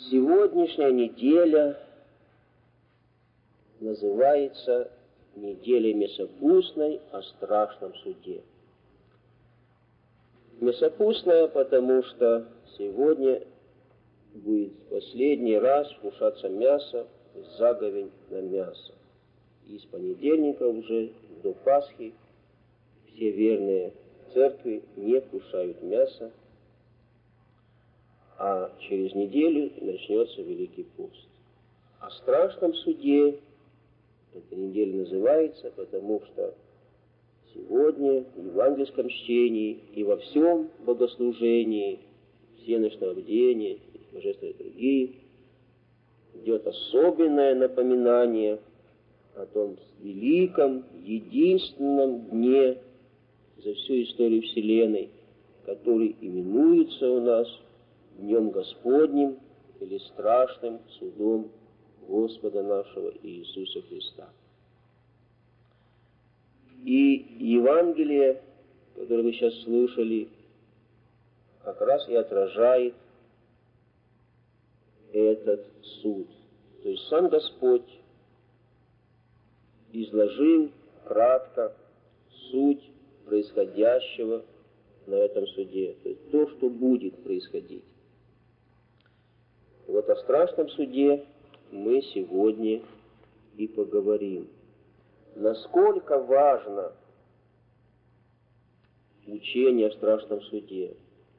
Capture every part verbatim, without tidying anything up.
Сегодняшняя неделя называется неделей мясопустной о страшном суде. Мясопустная, потому что сегодня будет последний раз вкушаться мясо, заговень на мясо. И с понедельника уже до Пасхи все верные церкви не вкушают мясо, а через неделю начнется Великий пост. О страшном суде эта неделя называется, потому что сегодня в евангельском чтении и во всем богослужении, всеночного бдения и божественной литургии идет особенное напоминание о том великом, единственном дне за всю историю Вселенной, который именуется у нас Днем Господним или страшным судом Господа нашего Иисуса Христа. И Евангелие, которое вы сейчас слушали, как раз и отражает этот суд. То есть сам Господь изложил кратко суть происходящего на этом суде, то есть то, что будет происходить. Вот о страшном суде мы сегодня и поговорим. Насколько важно учение о страшном суде.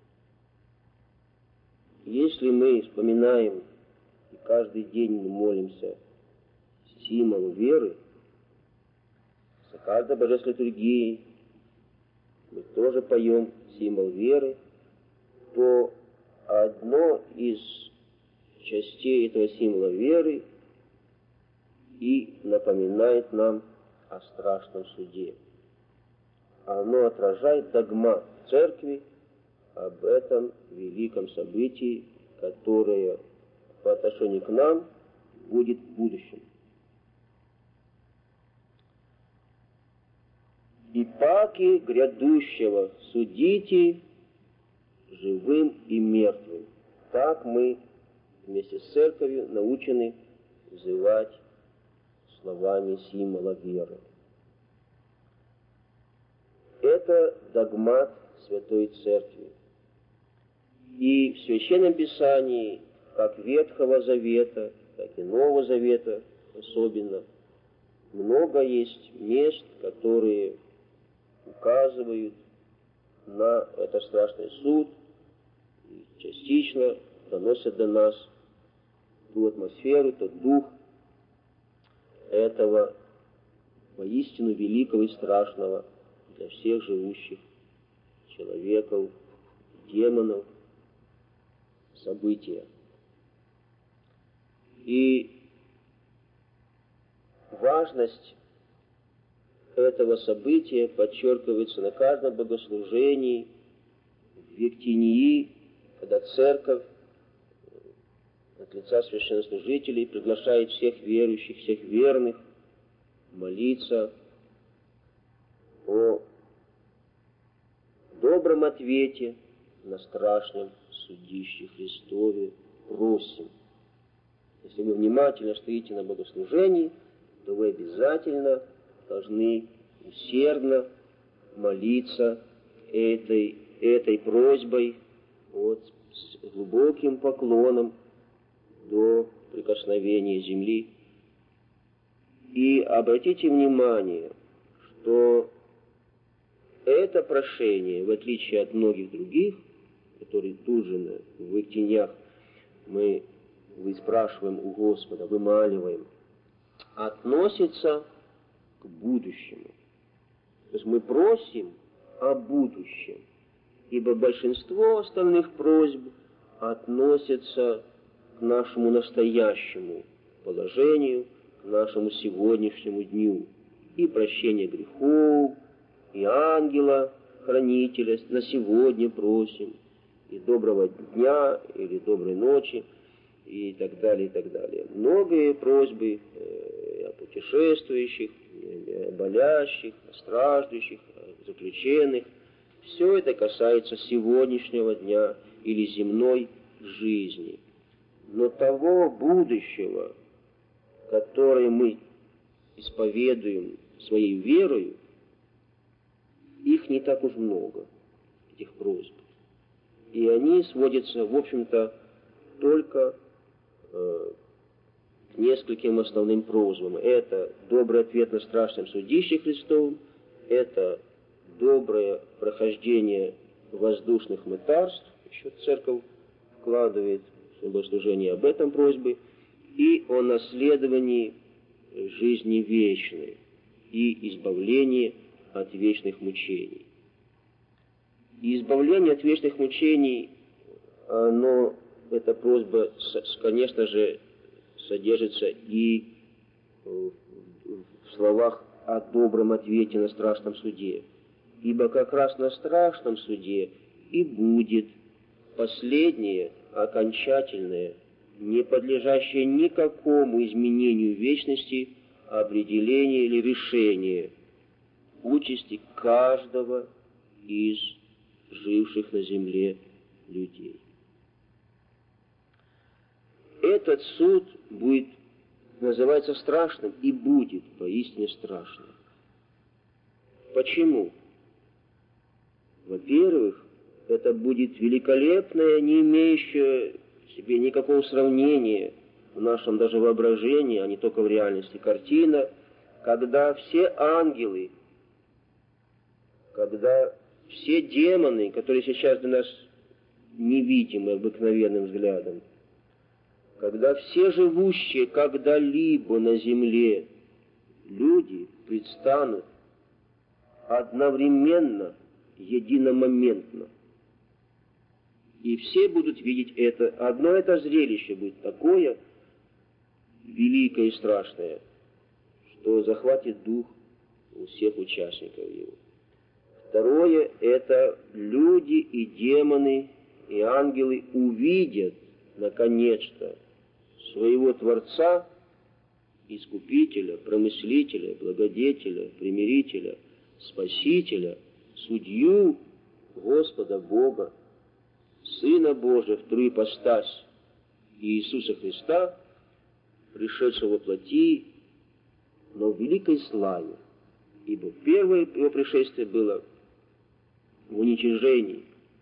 Если мы вспоминаем и каждый день молимся символу веры, за каждой божественной литургией мы тоже поем символ веры, то одно из частей этого символа веры и напоминает нам о страшном суде. Оно отражает догмат Церкви об этом великом событии, которое по отношению к нам будет в будущем. «И паки грядущего судите живым и мертвым». Так мы вместе с Церковью научены взывать словами символа веры. Это догмат Святой Церкви. И в Священном Писании, как Ветхого Завета, так и Нового Завета особенно, много есть мест, которые указывают на этот страшный суд и частично доносят до нас ту атмосферу, тот дух этого воистину великого и страшного для всех живущих человеков, демонов события. И важность этого события подчеркивается на каждом богослужении, в Ектинии, когда Церковь от лица священнослужителей приглашает всех верующих, всех верных молиться о добром ответе на страшном судище Христове. Просим. Если вы внимательно стоите на богослужении, то вы обязательно должны усердно молиться этой, этой просьбой, вот, с глубоким поклоном до прикосновения земли. И обратите внимание, что это прошение, в отличие от многих других, которые тут же в Ектинях мы выспрашиваем у Господа, вымаливаем, относится к будущему. То есть мы просим о будущем, ибо большинство остальных просьб относятся к нашему настоящему положению, к нашему сегодняшнему дню. И прощение грехов, и ангела-хранителя на сегодня просим, и доброго дня, или доброй ночи, и так далее, и так далее. Многие просьбы э, о путешествующих, о болящих, о страждущих, о заключенных, все это касается сегодняшнего дня или земной жизни. Но что того будущего, которое мы исповедуем своей верою, их не так уж много, этих просьб. И они сводятся, в общем-то, только э, к нескольким основным просьбам. Это добрый ответ на страшном судище Христовом, это доброе прохождение воздушных мытарств, еще церковь вкладывает в служение об этом просьбы, и о наследовании жизни вечной и избавлении от вечных мучений. И избавление от вечных мучений, оно, эта просьба, конечно же, содержится и в словах о добром ответе на страшном суде. Ибо как раз на страшном суде и будет последнее, окончательное, не подлежащее никакому изменению вечности, определение или решение участи каждого из живших на земле людей. Этот суд будет называться страшным и будет поистине страшным. Почему? Во-первых, это будет великолепное, не имеющее в себе никакого сравнения в нашем даже воображении, а не только в реальности, картина, когда все ангелы, когда все демоны, которые сейчас для нас невидимы обыкновенным взглядом, когда все живущие когда-либо на земле люди предстанут одновременно, единомоментно. И все будут видеть это. Одно это зрелище будет такое великое и страшное, что захватит дух у всех участников его. Второе — это люди и демоны, и ангелы увидят, наконец-то, своего Творца, Искупителя, Промыслителя, Благодетеля, Примирителя, Спасителя, Судью, Господа Бога, Сына Божия, вторую ипостась Иисуса Христа, пришедшего во плоти, но в великой славе. Ибо первое его пришествие было в уничижении.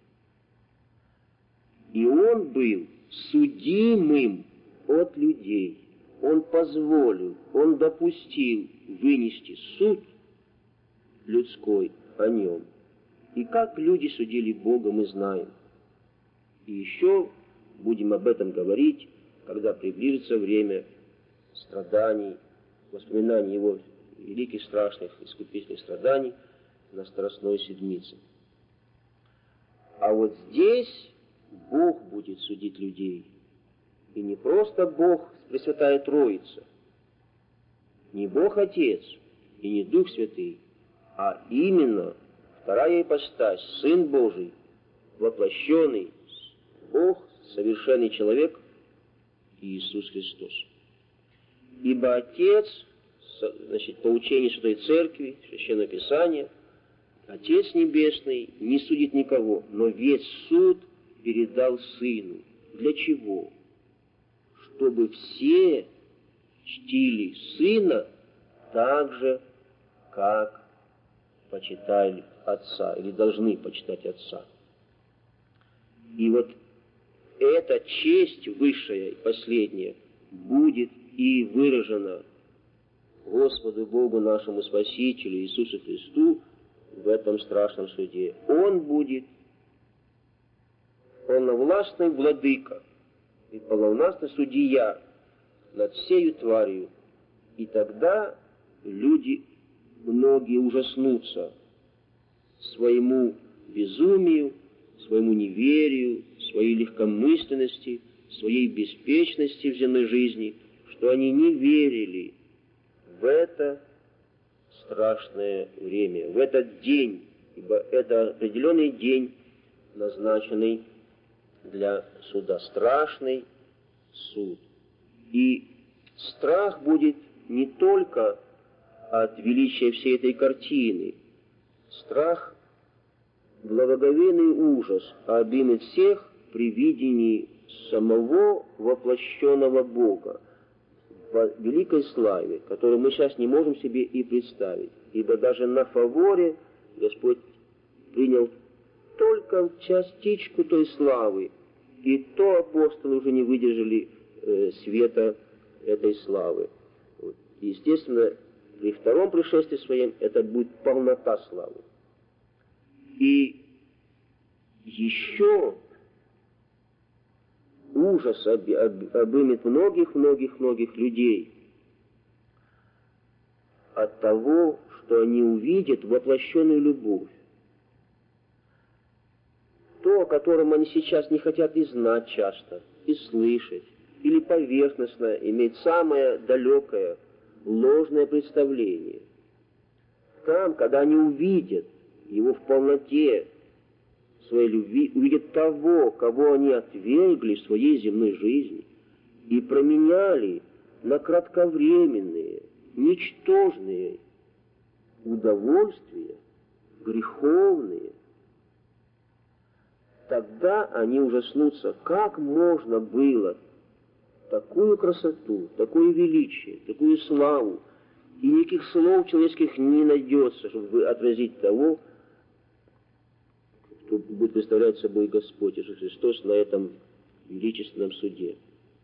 И он был судимым от людей. Он позволил, он допустил вынести суд людской о нем. И как люди судили Бога, мы знаем. И еще будем об этом говорить, когда приблизится время страданий, воспоминаний его великих, страшных, искупительных страданий на Страстной Седмице. А вот здесь Бог будет судить людей. И не просто Бог, Пресвятая Троица, не Бог Отец и не Дух Святый, а именно вторая ипостась, Сын Божий, воплощенный Бог, совершенный человек, Иисус Христос. Ибо Отец, значит, по учению Святой Церкви, Священного Писания, Отец Небесный не судит никого, но весь суд передал Сыну. Для чего? Чтобы все чтили Сына так же, как почитали Отца, или должны почитать Отца. И вот эта честь высшая и последняя будет и выражена Господу Богу нашему Спасителю Иисусу Христу в этом страшном суде. Он будет полновластный владыка и полновластный судья над всею тварью. И тогда люди, многие ужаснутся своему безумию, своему неверию, своей легкомысленности, своей беспечности в земной жизни, что они не верили в это страшное время, в этот день, ибо это определенный день, назначенный для суда, страшный суд. И страх будет не только от величия всей этой картины, страх, благоговейный ужас обнимет всех при видении самого воплощенного Бога в великой славе, которую мы сейчас не можем себе и представить. Ибо даже на фаворе Господь принял только частичку той славы, и то апостолы уже не выдержали э, света этой славы. Вот. Естественно, при втором пришествии своем это будет полнота славы. И еще ужас об, об, обымет многих-многих-многих людей от того, что они увидят воплощенную любовь. То, о котором они сейчас не хотят и знать часто, и слышать, или поверхностно иметь самое далекое, ложное представление. Там, когда они увидят его в полноте своей любви, увидят того, кого они отвергли в своей земной жизни и променяли на кратковременные, ничтожные удовольствия, греховные, тогда они ужаснутся, как можно было такую красоту, такое величие, такую славу, и никаких слов человеческих не найдется, чтобы отразить того, кто будет представлять собой Господь Иисус Христос на этом величественном суде.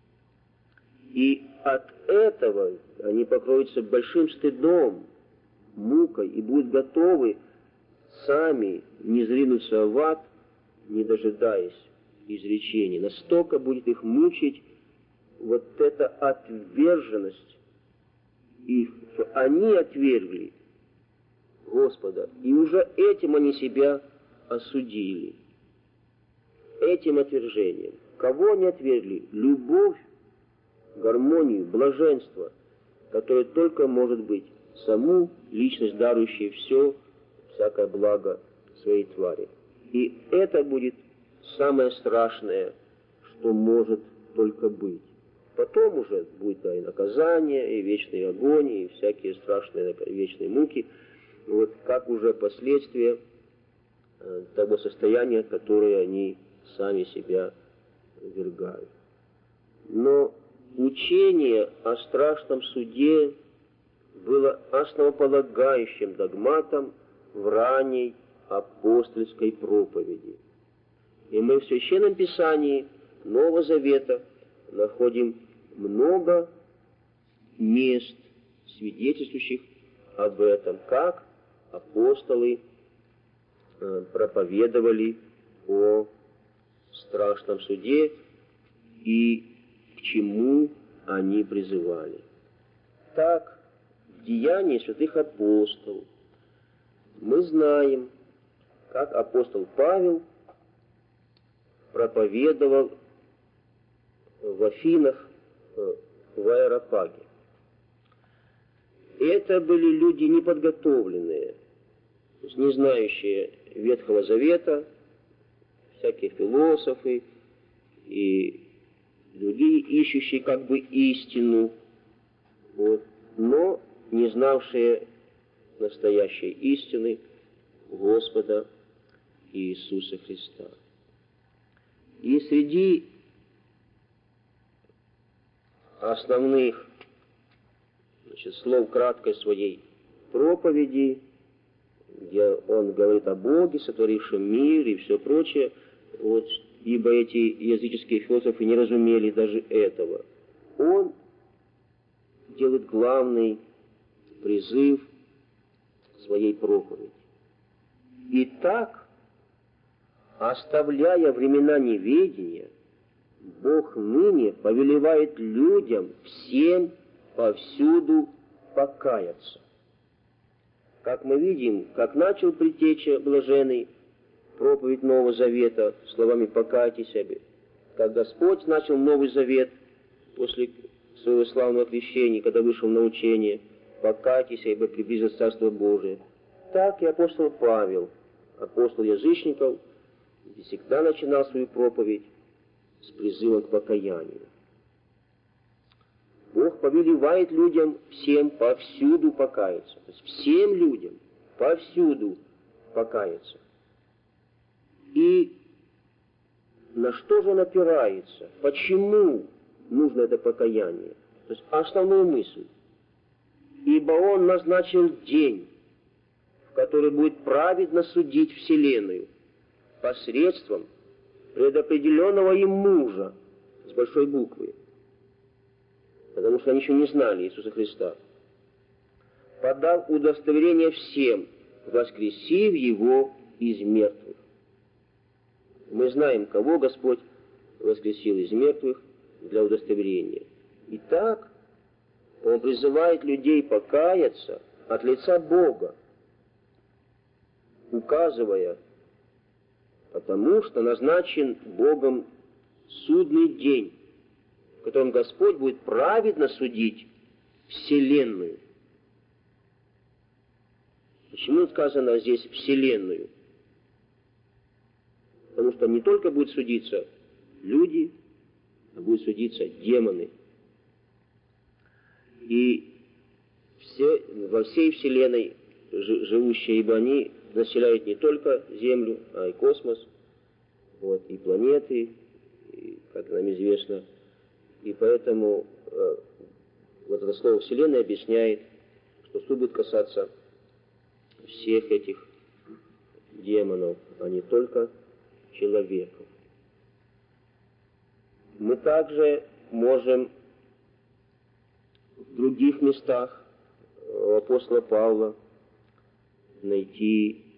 И от этого они покроются большим стыдом, мукой, и будут готовы сами не зринуться в ад, не дожидаясь изречений. Настолько будет их мучить вот эта отверженность их, что они отвергли Господа, и уже этим они себя осудили. Этим отвержением. Кого они отвергли? Любовь, гармонию, блаженство, которое только может быть саму личность, дарующая все, всякое благо своей твари. И это будет самое страшное, что может только быть. Потом уже будет да, и наказание, и вечный огонь, и всякие страшные вечные муки, вот как уже последствия э, того состояния, которое они сами себя ввергают. Но учение о страшном суде было основополагающим догматом в ранней апостольской проповеди. И мы в Священном Писании Нового Завета находим много мест, свидетельствующих об этом, как апостолы э, проповедовали о страшном суде и к чему они призывали. Так, в Деянии святых апостолов мы знаем, как апостол Павел проповедовал в Афинах, в Аэропаге. Это были люди неподготовленные, то есть не знающие Ветхого Завета, всякие философы и другие, ищущие как бы истину, вот, но не знавшие настоящей истины Господа Иисуса Христа. И среди основных, значит, слов краткой своей проповеди, где он говорит о Боге, сотворившем мир и все прочее, вот, ибо эти языческие философы не разумели даже этого, он делает главный призыв своей проповеди. Итак, оставляя времена неведения, Бог ныне повелевает людям всем повсюду покаяться. Как мы видим, как начал Предтеча Блаженный проповедь Нового Завета словами «покайтесь», как Господь начал Новый Завет после своего славного крещения, когда вышел на учение «покайтесь, ибо приблизилось Царство Божие», так и апостол Павел, апостол язычников, всегда начинал свою проповедь с призывом к покаянию. Бог повелевает людям всем повсюду покаяться. То есть всем людям повсюду покаяться. И на что же он опирается, почему нужно это покаяние. То есть основную мысль. Ибо он назначил день, в который будет праведно судить вселенную посредством предопределенного им мужа с большой буквы, потому что они еще не знали Иисуса Христа, подав удостоверение всем, воскресив Его из мертвых. Мы знаем, кого Господь воскресил из мертвых для удостоверения. Итак, Он призывает людей покаяться от лица Бога, указывая, потому что назначен Богом судный день, в котором Господь будет праведно судить вселенную. Почему сказано здесь вселенную? Потому что не только будут судиться люди, а будут судиться демоны. И все, во всей вселенной живущие, ибо они населяют не только Землю, а и космос, вот, и планеты, и, как нам известно. И поэтому э, вот это слово «вселенная» объясняет, что суд будет касаться всех этих демонов, а не только человеков. Мы также можем в других местах у апостола Павла найти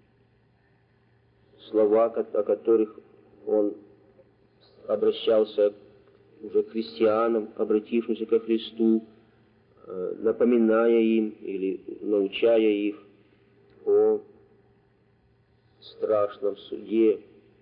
слова, о которых он обращался уже к христианам, обратившимся ко Христу, напоминая им или научая их о страшном суде.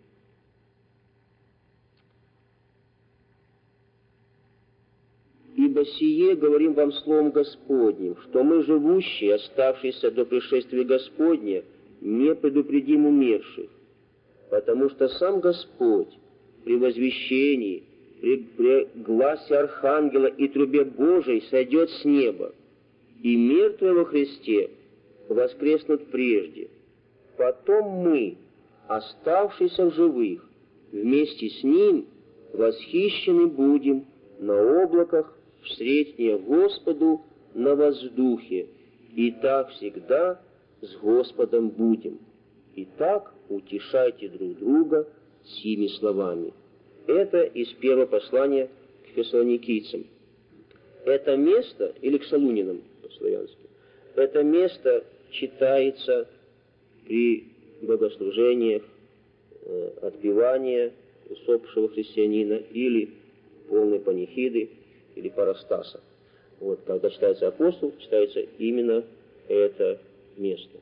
«Ибо сие говорим вам словом Господним, что мы, живущие, оставшиеся до пришествия Господня, не предупредим умерших, потому что сам Господь при возвещении, при, при гласе Архангела и трубе Божией сойдет с неба, и мертвые во Христе воскреснут прежде. Потом мы, оставшиеся в живых, вместе с Ним восхищены будем на облаках встретнее Господу на воздухе, и так всегда с Господом будем. Итак, утешайте друг друга сими словами». Это из первого послания к фессалоникийцам. Это место, или к Солунинам по-славянски, это место читается при богослужениях, э, отпевания усопшего христианина или полной панихиды, или парастаса. Вот, когда читается апостол, читается именно это место.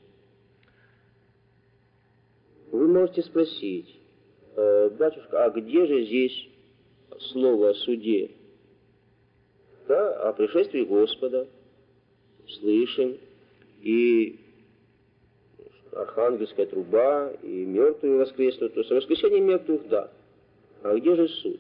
Вы можете спросить: э, батюшка, а где же здесь слово о суде? Да, о пришествии Господа слышим, и архангельская труба, и мертвые воскреснут. То есть воскресение мертвых, да. А где же суд?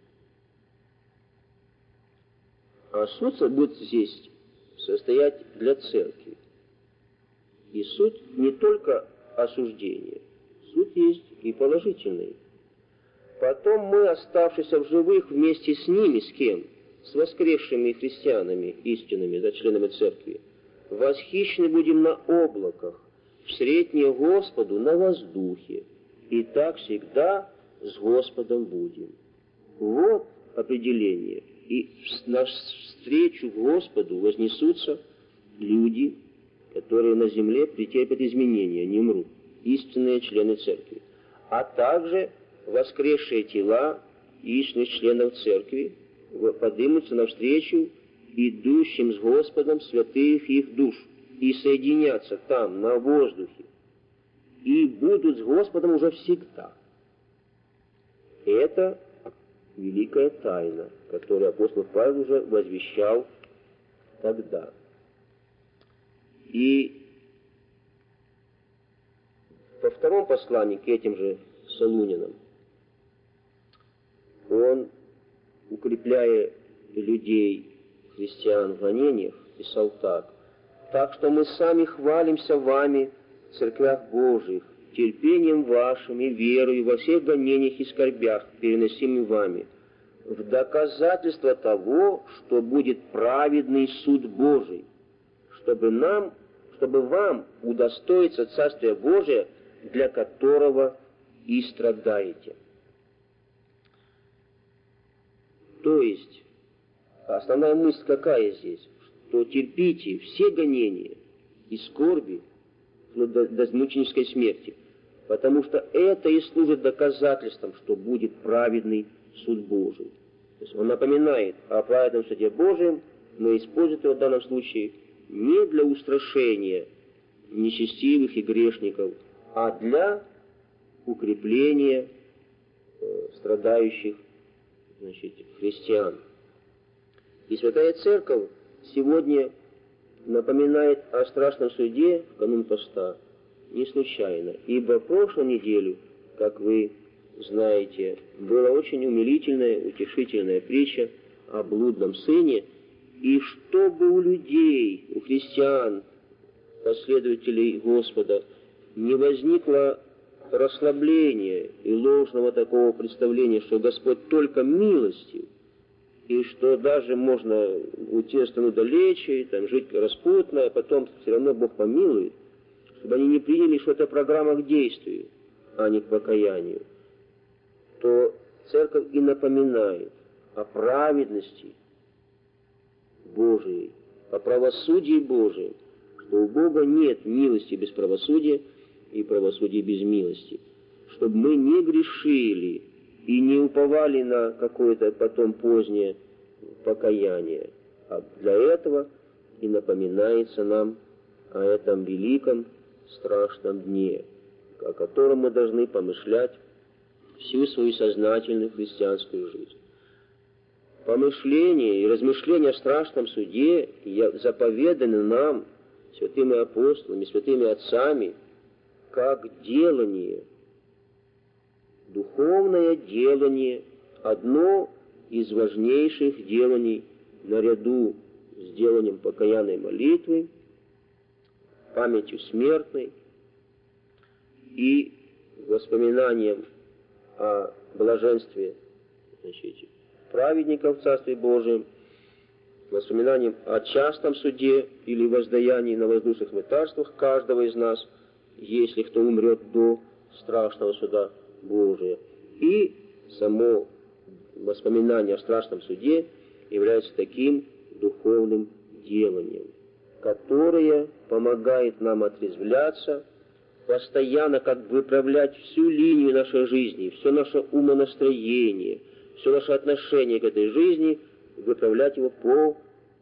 А суд будет здесь состоять для церкви. И суд не только осуждение. Суд есть и положительный. Потом мы, оставшиеся в живых, вместе с ними, с кем? С воскресшими христианами, истинными, да, членами церкви, восхищены будем на облаках, в среднее Господу на воздухе, и так всегда с Господом будем. Вот определение. И навстречу Господу вознесутся люди, которые на земле претерпят изменения, не мрут, истинные члены церкви, а также воскресшие тела истинных членов церкви поднимутся навстречу идущим с Господом святых их душ и соединятся там, на воздухе, и будут с Господом уже всегда. Это великая тайна, которую апостол Павел уже возвещал тогда. И во втором послании к этим же Солунинам он, укрепляя людей, христиан в гонениях, писал так: «Так что мы сами хвалимся вами в церквях Божиих терпением вашим и верою во всех гонениях и скорбях, переносимых вами, в доказательство того, что будет праведный суд Божий, чтобы нам, чтобы вам удостоиться Царствия Божия, для которого и страдаете. То есть, основная мысль какая здесь? Что терпите все гонения и скорби вплоть до, до мученической смерти, потому что это и служит доказательством, что будет праведный суд Божий. То есть он напоминает о праведном суде Божьем, но использует его в данном случае не для устрашения нечестивых и грешников, а для укрепления э, страдающих, значит, христиан. И Святая Церковь сегодня напоминает о страшном суде в канун поста не случайно, ибо в прошлую неделю, как вы знаете, была очень умилительная, утешительная притча о блудном сыне, и чтобы у людей, у христиан, последователей Господа, не возникло расслабления и ложного такого представления, что Господь только милостив, и что даже можно уйти от страны далече, и там жить распутно, а потом все равно Бог помилует, чтобы они не приняли, что это программа к действию, а не к покаянию, то Церковь и напоминает о праведности Божией, о правосудии Божием, что у Бога нет милости без правосудия и правосудия без милости, чтобы мы не грешили и не уповали на какое-то потом позднее покаяние. А для этого и напоминается нам о этом великом страшном дне, о котором мы должны помышлять всю свою сознательную христианскую жизнь. Помышление и размышления о страшном суде заповеданы нам, святыми апостолами, святыми отцами, как делание, духовное делание, одно из важнейших деланий наряду с деланием покаянной молитвы, памятью смертной и воспоминанием о блаженстве, значит, праведников в Царстве Божьем, воспоминанием о частном суде или воздаянии на воздушных мытарствах каждого из нас, если кто умрет до страшного суда Божия. И само воспоминание о страшном суде является таким духовным деланием, которое помогает нам отрезвляться, постоянно как бы выправлять всю линию нашей жизни, все наше умонастроение, все наше отношение к этой жизни, выправлять его по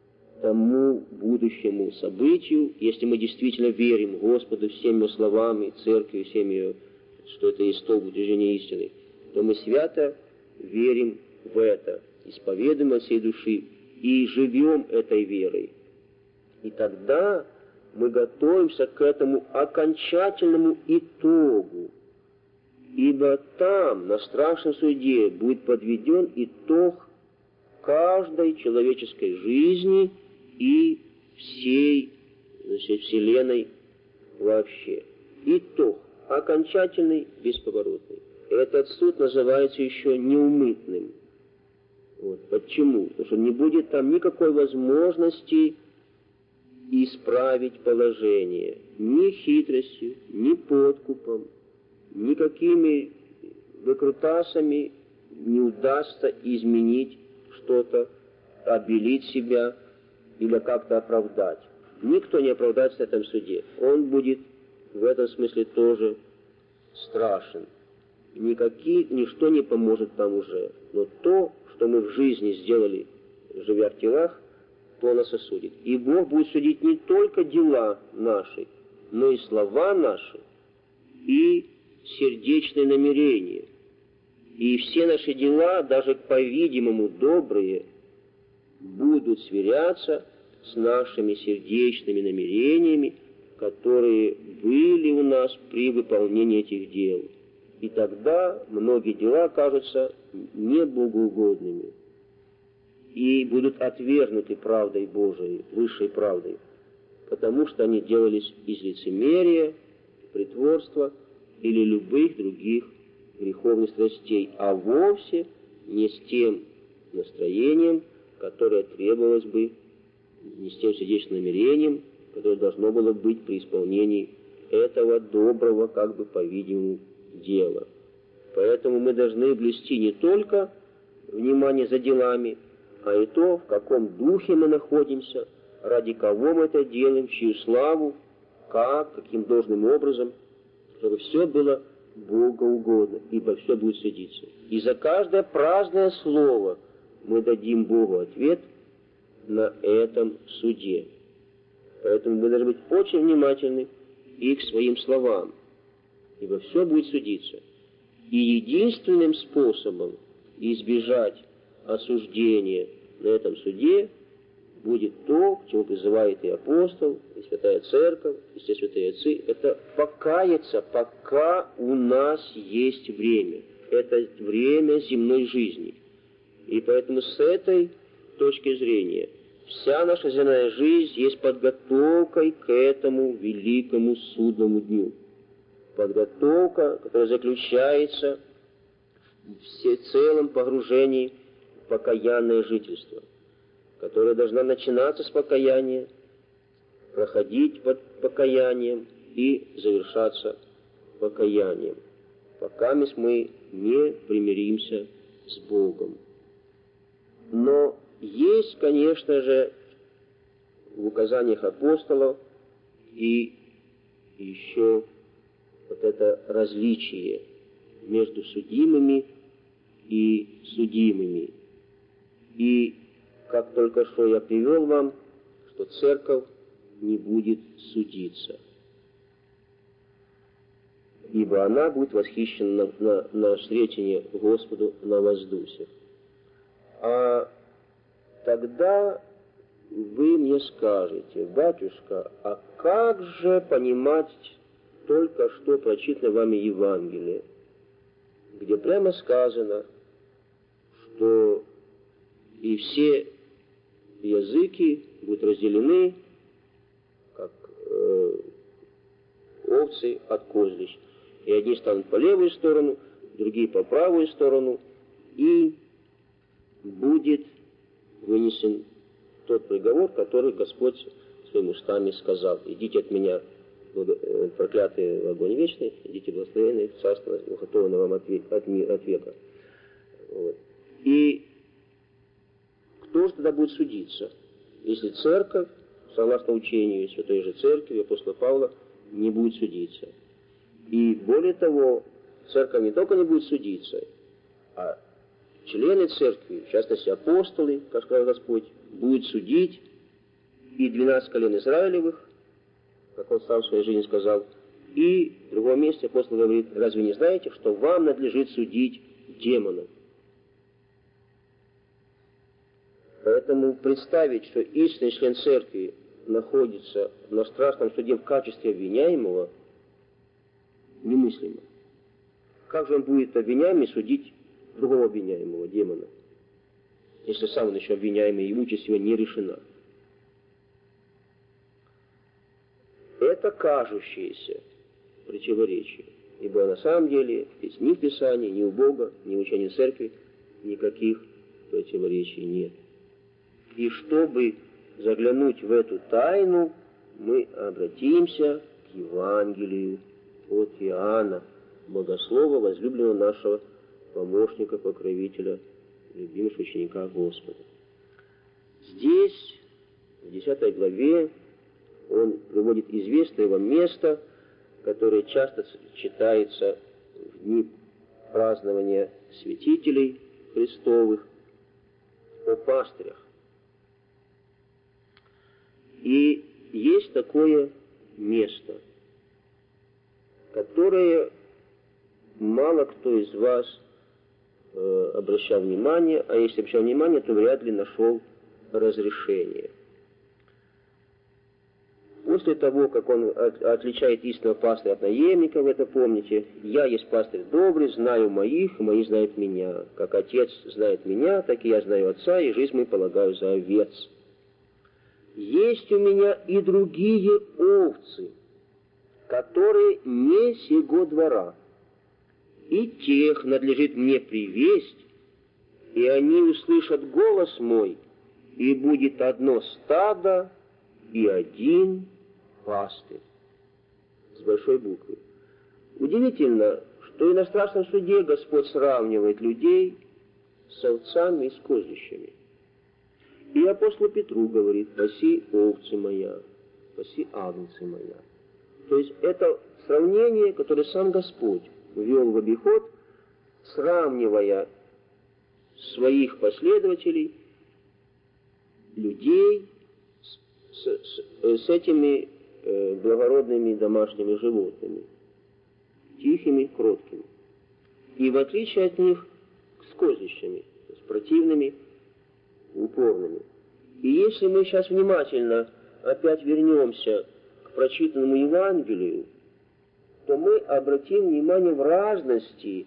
тому будущему событию, если мы действительно верим Господу всеми его словами, церкви, всеми ее, что это есть столб утверждения истины, то мы свято верим в это, исповедуем от всей души и живем этой верой. И тогда мы готовимся к этому окончательному итогу, ибо там, на страшном суде, будет подведен итог каждой человеческой жизни и всей, значит, Вселенной вообще. Итог окончательный, бесповоротный. Этот суд называется еще неумытным. Вот. Почему? Потому что не будет там никакой возможности исправить положение ни хитростью, ни подкупом, никакими выкрутасами не удастся изменить что-то, обелить себя или как-то оправдать. Никто не оправдается в этом суде. Он будет в этом смысле тоже страшен. Никакие, ничто не поможет там уже. Но то, что мы в жизни сделали, живя в телах, то нас осудит. И Бог будет судить не только дела наши, но и слова наши, и сердечные намерения. И все наши дела, даже по-видимому добрые, будут сверяться с нашими сердечными намерениями, которые были у нас при выполнении этих дел. И тогда многие дела окажутся небогоугодными и будут отвергнуты правдой Божией, высшей правдой, потому что они делались из лицемерия, притворства или любых других греховных страстей, а вовсе не с тем настроением, которое требовалось бы, не с тем сердечным намерением, которое должно было быть при исполнении этого доброго, как бы, по-видимому, дела. Поэтому мы должны блюсти не только внимание за делами, а и то, в каком духе мы находимся, ради кого мы это делаем, в чью славу, как, каким должным образом, чтобы все было богоугодно, ибо все будет судиться. И за каждое праздное слово мы дадим Богу ответ на этом суде. Поэтому мы должны быть очень внимательны и к своим словам, ибо все будет судиться. И единственным способом избежать осуждения на этом суде будет то, к чему призывает и апостол, и Святая Церковь, и все святые отцы, это покаяться, пока у нас есть время. Это время земной жизни. И поэтому с этой точки зрения вся наша земная жизнь есть подготовкой к этому великому судному дню. Подготовка, которая заключается в всецелом погружении в покаянное жительство, которая должна начинаться с покаяния, проходить под покаянием и завершаться покаянием, пока мы не примиримся с Богом. Но есть, конечно же, в указаниях апостолов и еще вот это различие между судимыми и судимыми. И как только что я привел вам, что церковь не будет судиться, ибо она будет восхищена на, на, на встретение Господу на воздухе. А тогда вы мне скажете: батюшка, а как же понимать только что прочитанное вами Евангелие, где прямо сказано, что и все языки будут разделены, как э, овцы от козлищ. И одни станут по левую сторону, другие по правую сторону, и будет вынесен тот приговор, который Господь своими устами сказал: идите от меня, проклятые в огонь вечный, идите благословенные в царство, уготовано вам от, век, от, от века. Вот. И кто же тогда будет судиться, если церковь, согласно учению Святой же Церкви, апостола Павла, не будет судиться? И более того, церковь не только не будет судиться, а члены церкви, в частности апостолы, как сказал Господь, будут судить и двенадцать колен Израилевых, как он сам в своей жизни сказал. И в другом месте апостол говорит: разве не знаете, что вам надлежит судить демонов? Поэтому представить, что истинный член церкви находится на страшном суде в качестве обвиняемого, немыслимо. Как же он будет обвиняемый судить другого обвиняемого, демона, если сам он еще обвиняемый, и участь его не решена? Это кажущееся противоречие, ибо на самом деле ни в Писании, ни у Бога, ни в учении церкви никаких противоречий нет. И чтобы заглянуть в эту тайну, мы обратимся к Евангелию от Иоанна, богослова, возлюбленного нашего помощника, покровителя, любимого ученика Господа. Здесь, в десятой главе, он приводит известное вам место, которое часто читается в дни празднования святителей Христовых, о пастырях. И есть такое место, которое мало кто из вас э, обращал внимание, а если обращал внимание, то вряд ли нашел разрешение. После того, как он от, отличает истинного пастыря от наемника, вы это помните: «Я есть пастырь добрый, знаю моих, и мои знают меня. Как Отец знает меня, так и я знаю Отца, и жизнь мою полагаю за овец. Есть у меня и другие овцы, которые не сего двора. И тех надлежит мне привесть, и они услышат голос мой, и будет одно стадо и один пастырь». С большой буквы. Удивительно, что и на страшном суде Господь сравнивает людей с овцами и с козлищами. И апостолу Петру говорит: «Паси овцы моя, паси агнцы моя». То есть это сравнение, которое сам Господь ввел в обиход, сравнивая своих последователей, людей с, с, с этими э, благородными домашними животными, тихими, кроткими. И в отличие от них с козлищами, с противными, упорными. И если мы сейчас внимательно опять вернемся к прочитанному Евангелию, то мы обратим внимание в разности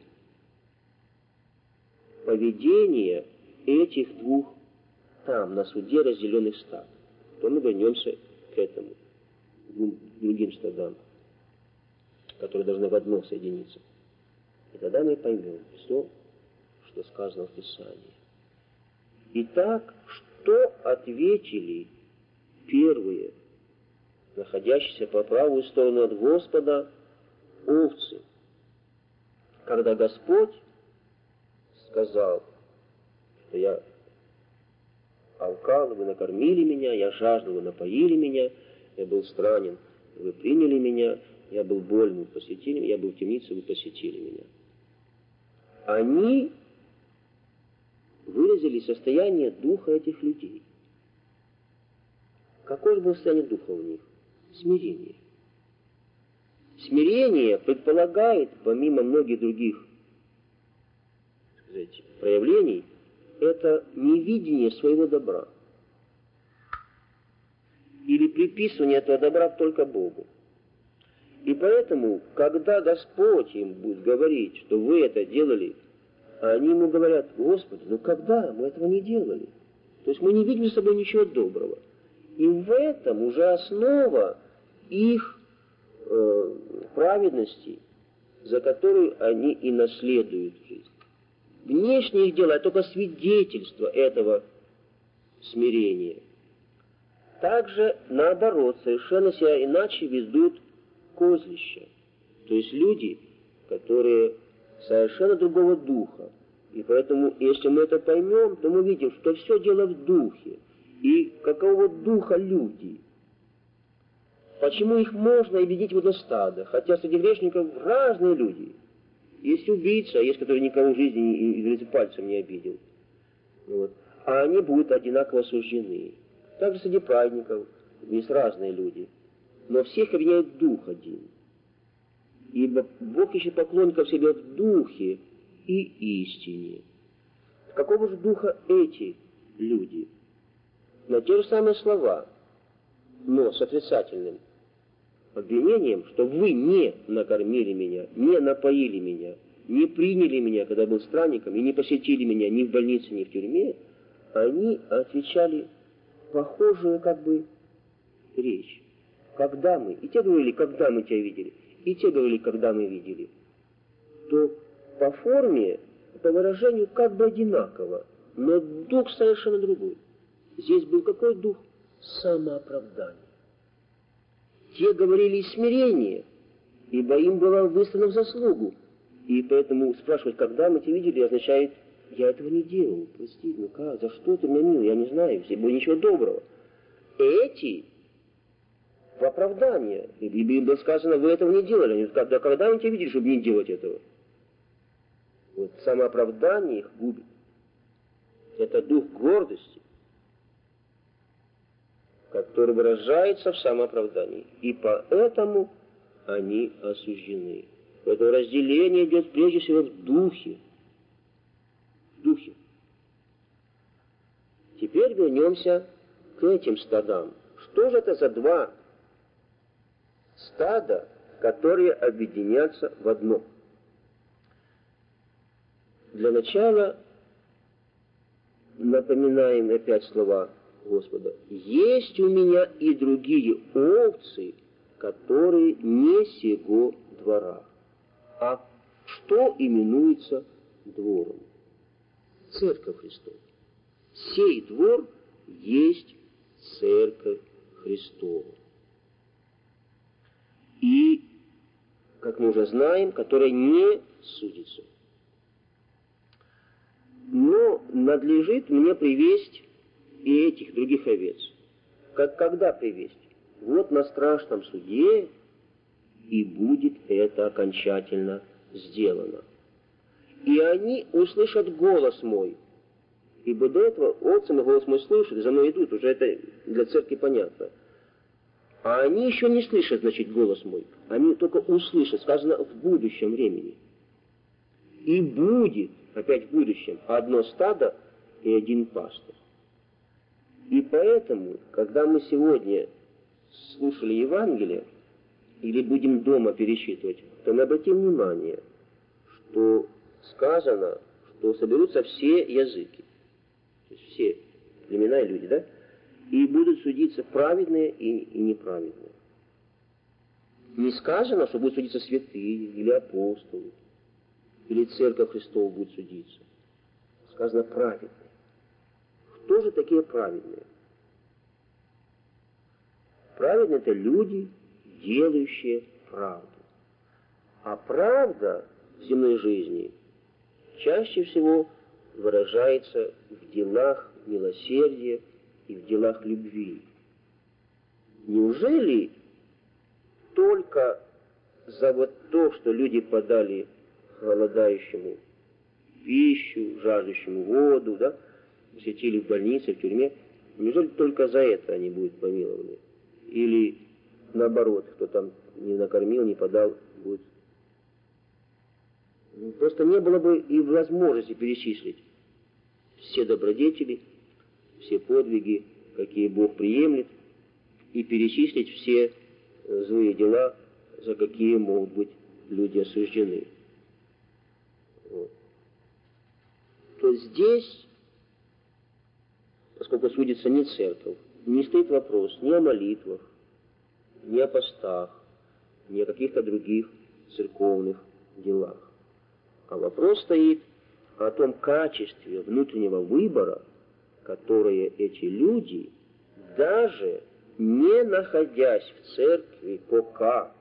поведения этих двух там, на суде разделенных стад. То мы вернемся к этому, двум другим стадам, которые должны в одно соединиться. И тогда мы поймем все, что сказано в Писании. Итак, что ответили первые, находящиеся по правую сторону от Господа, овцы, когда Господь сказал, что я алкал, вы накормили меня, я жаждал, вы напоили меня, я был странен, вы приняли меня, я был болен, вы посетили меня, я был в темнице, вы посетили меня. Они выразили состояние духа этих людей. Какое же было состояние духа у них? Смирение. Смирение предполагает, помимо многих других, так сказать, проявлений, это невидение своего добра. Или приписывание этого добра только Богу. И поэтому, когда Господь им будет говорить, что вы это делали, они ему говорят: «Господи, ну когда? Мы этого не делали». То есть мы не видим с собой ничего доброго. И в этом уже основа их э, праведности, за которую они и наследуют жизнь. Внешние их дела — это только свидетельство этого смирения. Также, наоборот, совершенно себя иначе ведут козлища. То есть люди, которые совершенно другого духа. И поэтому, если мы это поймем, то мы видим, что все дело в духе. И какого духа люди. Почему их можно объединить в одно стадо? Хотя среди грешников разные люди. Есть убийца, есть, который никого в жизни не, и пальцем не обидел. Вот. А они будут одинаково осуждены. Также среди праведников есть разные люди. Но всех объединяет дух один. Ибо Бог ищет поклонников себе в духе и истине. Какого же духа эти люди? Но те же самые слова, но с отрицательным обвинением, что вы не накормили меня, не напоили меня, не приняли меня, когда был странником, и не посетили меня ни в больнице, ни в тюрьме, они отвечали похожую как бы речь. Когда мы, и те говорили, когда мы тебя видели, и те говорили, когда мы видели, то по форме, по выражению как бы одинаково, но дух совершенно другой. Здесь был какой дух? Самооправдание. Те говорили смирение, ибо им было выставлено в заслугу. И поэтому спрашивать, когда мы тебя видели, означает: я этого не делал, прости, ну как, за что ты меня мил, я не знаю, все было ничего доброго. Эти в оправдание, ибо им было сказано: вы этого не делали. Они говорят: да когда мы тебя видели, чтобы не делать этого? Вот самооправдание их губит. Это дух гордости, который выражается в самооправдании. И поэтому они осуждены. Это разделение идет прежде всего в духе. В духе. Теперь вернемся к этим стадам. Что же это за два стада, которые объединятся в одно? Для начала напоминаем опять слова Господа: «Есть у меня и другие овцы, которые не сего двора. А что именуется двором? Церковь Христова. Сей двор есть Церковь Христова. И, как мы уже знаем, которая не судится. Но надлежит мне привесть и этих других овец. Как когда привесть? Вот на страшном суде и будет это окончательно сделано. И они услышат голос мой. Ибо до этого отцы мой голос мой слышат, за мной идут, уже это для церкви понятно. А они еще не слышат, значит, голос мой. Они только услышат, сказано в будущем времени. И будет, опять в будущем, одно стадо и один пастырь. И поэтому, когда мы сегодня слушали Евангелие, или будем дома пересчитывать, то мы обратим внимание, что сказано, что соберутся все языки, то есть все племена и люди, да, и будут судиться праведные и, и неправедные. Не сказано, что будут судиться святые или апостолы, или Церковь Христова будет судиться. Сказано праведные. Кто же такие праведные? Праведные — это люди, делающие правду. А правда в земной жизни чаще всего выражается в делах милосердия и в делах любви. Неужели только за вот то, что люди подали голодающему пищу, жаждущему воду, да, посетили в больнице, в тюрьме, неужели только за это они будут помилованы? Или наоборот, кто там не накормил, не подал, будет. Просто не было бы и возможности перечислить все добродетели, все подвиги, какие Бог приемлет, и перечислить все злые дела, за какие могут быть люди осуждены. Вот. То здесь, поскольку судится не церковь, не стоит вопрос ни о молитвах, ни о постах, ни о каких-то других церковных делах. А вопрос стоит о том качестве внутреннего выбора, которое эти люди, даже не находясь в церкви пока,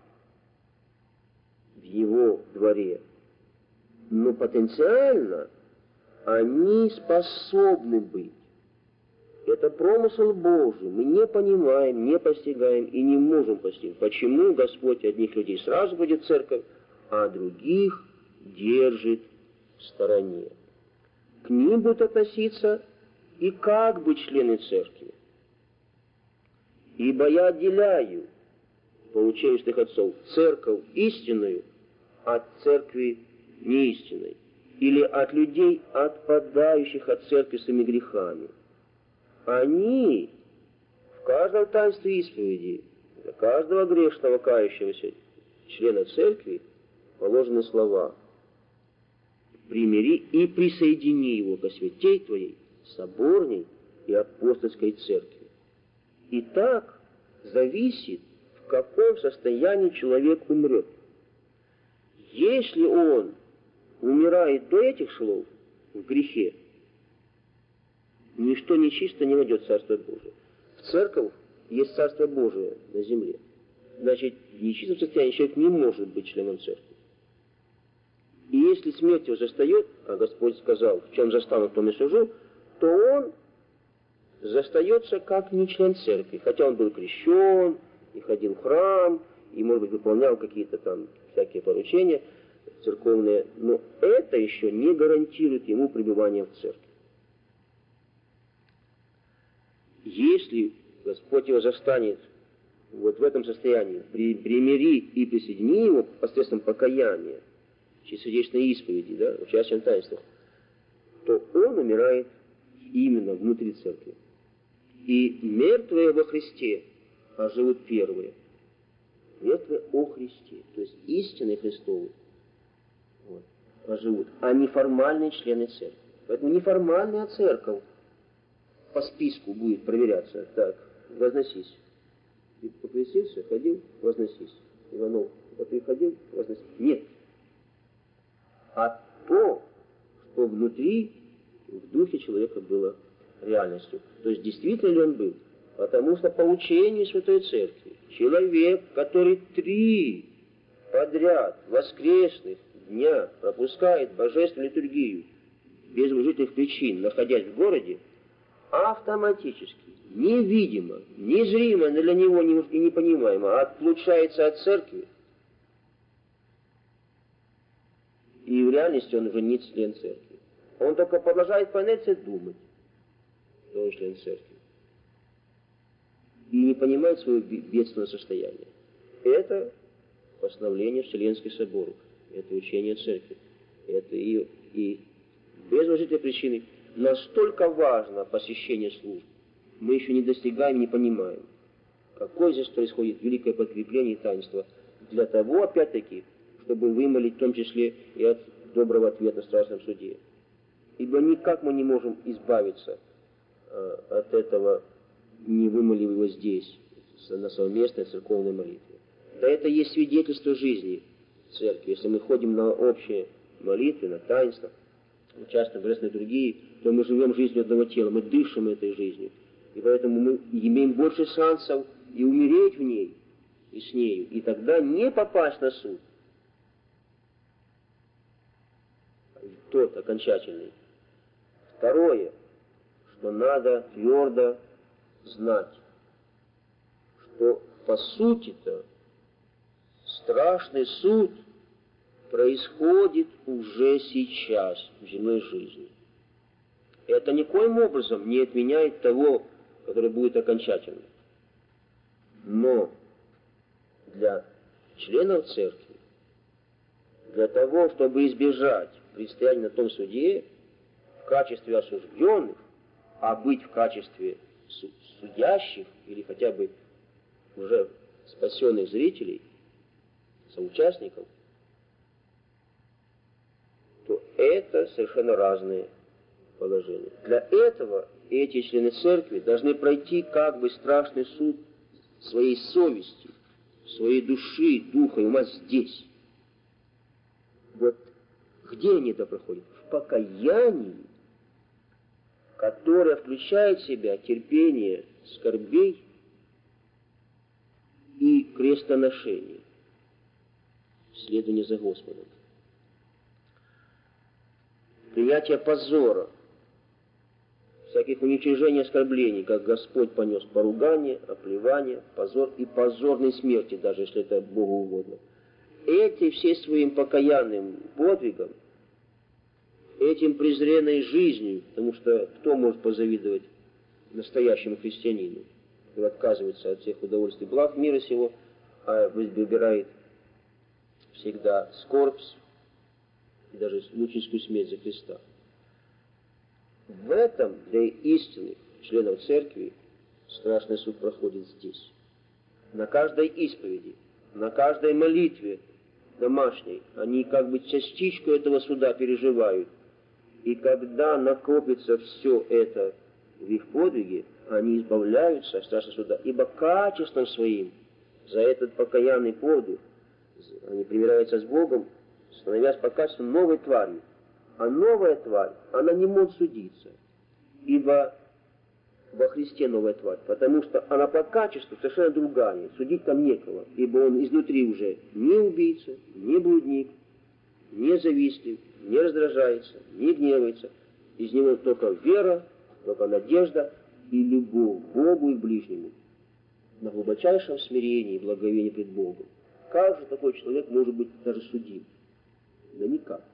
в его дворе, но потенциально они способны быть. Это промысел Божий. Мы не понимаем, не постигаем и не можем постигнуть. Почему Господь одних людей сразу будет в церковь, а других держит в стороне. К ним будут относиться и как бы члены церкви. Ибо я отделяю, по учению святых отцов, церковь истинную от церкви неистинной, или от людей, отпадающих от церкви своими грехами. Они в каждом таинстве исповеди, для каждого грешного кающегося члена церкви положены слова: «Примири и присоедини его ко святей твоей, соборней и апостольской церкви». Итак, зависит, в каком состоянии человек умрет. Если он умирает до этих слов, в грехе, ничто нечисто не войдет в Царство Божие. В церковь есть Царство Божие на земле. Значит, в нечистом состоянии человек не может быть членом церкви. И если смерть его застает, а Господь сказал, в чем застану, в том и сужу, то он застается как не член церкви. Хотя он был крещен, и ходил в храм, и, может быть, выполнял какие-то там всякие поручения церковные, но это еще не гарантирует ему пребывание в церкви. Если Господь его застанет вот в этом состоянии, при, примири и присоедини его посредством покаяния, через сердечной исповеди, да, участием в таинствах, то он умирает именно внутри церкви. И мертвые во Христе оживут первые. Мертвые о Христе, то есть истинные Христовы, вот, оживут, а неформальные члены церкви. Поэтому неформальная церковь по списку будет проверяться. Так, возносись. Ты покрестился, ходил, возносись. Иванов, а ты ходил, возносись. Нет. А то, что внутри, в духе человека было реальностью. То есть действительно ли он был? Потому что по учению Святой Церкви человек, который три подряд воскресных дня пропускает божественную литургию без уважительных причин, находясь в городе, автоматически, невидимо, незримо для него и непонимаемо отлучается от церкви, и в реальности он уже не член церкви. Он только продолжает по инерции думать, что он член церкви, и не понимает своего бедственного состояния. Это постановление Вселенских соборов, это учение церкви, это и, и без уважительной причины настолько важно посещение служб, мы еще не достигаем, не понимаем, какое здесь происходит великое подкрепление и таинство, для того, опять-таки, чтобы вымолить в том числе и от доброго ответа в страшном суде. Ибо никак мы не можем избавиться э, от этого, не вымолив его здесь, на совместной церковной молитве. Да это есть свидетельство жизни церкви. Если мы ходим на общие молитвы, на таинства, участвуем в божественной литургии, то мы живем жизнью одного тела, мы дышим этой жизнью. И поэтому мы имеем больше шансов и умереть в ней, и с нею, и тогда не попасть на суд. Тот окончательный. Второе, что надо твердо знать, что по сути-то страшный суд происходит уже сейчас в земной жизни. Это никоим образом не отменяет того, который будет окончательным. Но для членов церкви, для того, чтобы избежать предстояния на том суде в качестве осужденных, а быть в качестве судящих или хотя бы уже спасенных зрителей, соучастников, то это совершенно разные положения. Для этого эти члены церкви должны пройти как бы страшный суд своей совести, своей души, духа и ума здесь. Вот где они это проходят? В покаянии, которое включает в себя терпение скорбей и крестоношение, следование за Господом. Принятие позора, всяких уничижений и оскорблений, как Господь понес поругание, оплевание, позор и позорной смерти, даже если это Богу угодно. Эти все своим покаянным подвигом, этим презренной жизнью, потому что кто может позавидовать настоящему христианину, который отказывается от всех удовольствий благ мира сего, а выбирает всегда скорбь и даже мученическую смерть за Христа. В этом для истинных членов церкви страшный суд проходит здесь. На каждой исповеди, на каждой молитве домашней они как бы частичку этого суда переживают. И когда накопится все это в их подвиге, они избавляются от страшного суда, ибо качеством своим за этот покаянный подвиг они примиряются с Богом, становясь по качеству новой тварью. А новая тварь, она не может судиться, ибо во Христе новая тварь, потому что она по качеству совершенно другая, судить там некого, ибо он изнутри уже не убийца, не блудник, не завистлив, не раздражается, не гневается. Из него только вера, только надежда и любовь к Богу и ближнему, на глубочайшем смирении и благовении пред Богом. Как же такой человек может быть даже судим? Да никак.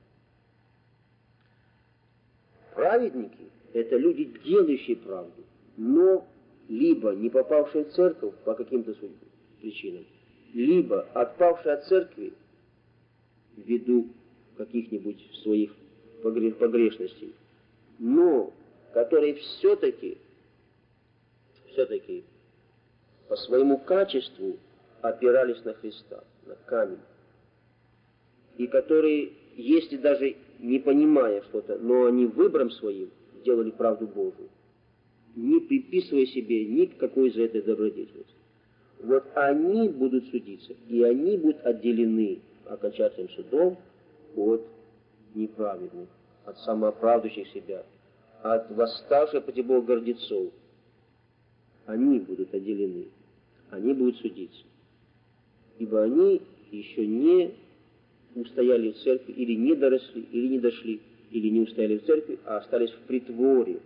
Праведники – это люди, делающие правду, но либо не попавшие в церковь по каким-то причинам, либо отпавшие от церкви ввиду каких-нибудь своих погрешностей, но которые все-таки, все-таки по своему качеству опирались на Христа, на камень, и которые, если даже не понимая что-то, но они выбором своим делали правду Божию, не приписывая себе никакой за этой добродетельности. вот они будут судиться, и они будут отделены окончательным судом от неправедных, от самооправдывающих себя, от восставших против Бога гордецов. Они будут отделены, они будут судиться. Ибо они еще не устояли в церкви, или не доросли, или не дошли, или не устояли в церкви, а остались в притворе.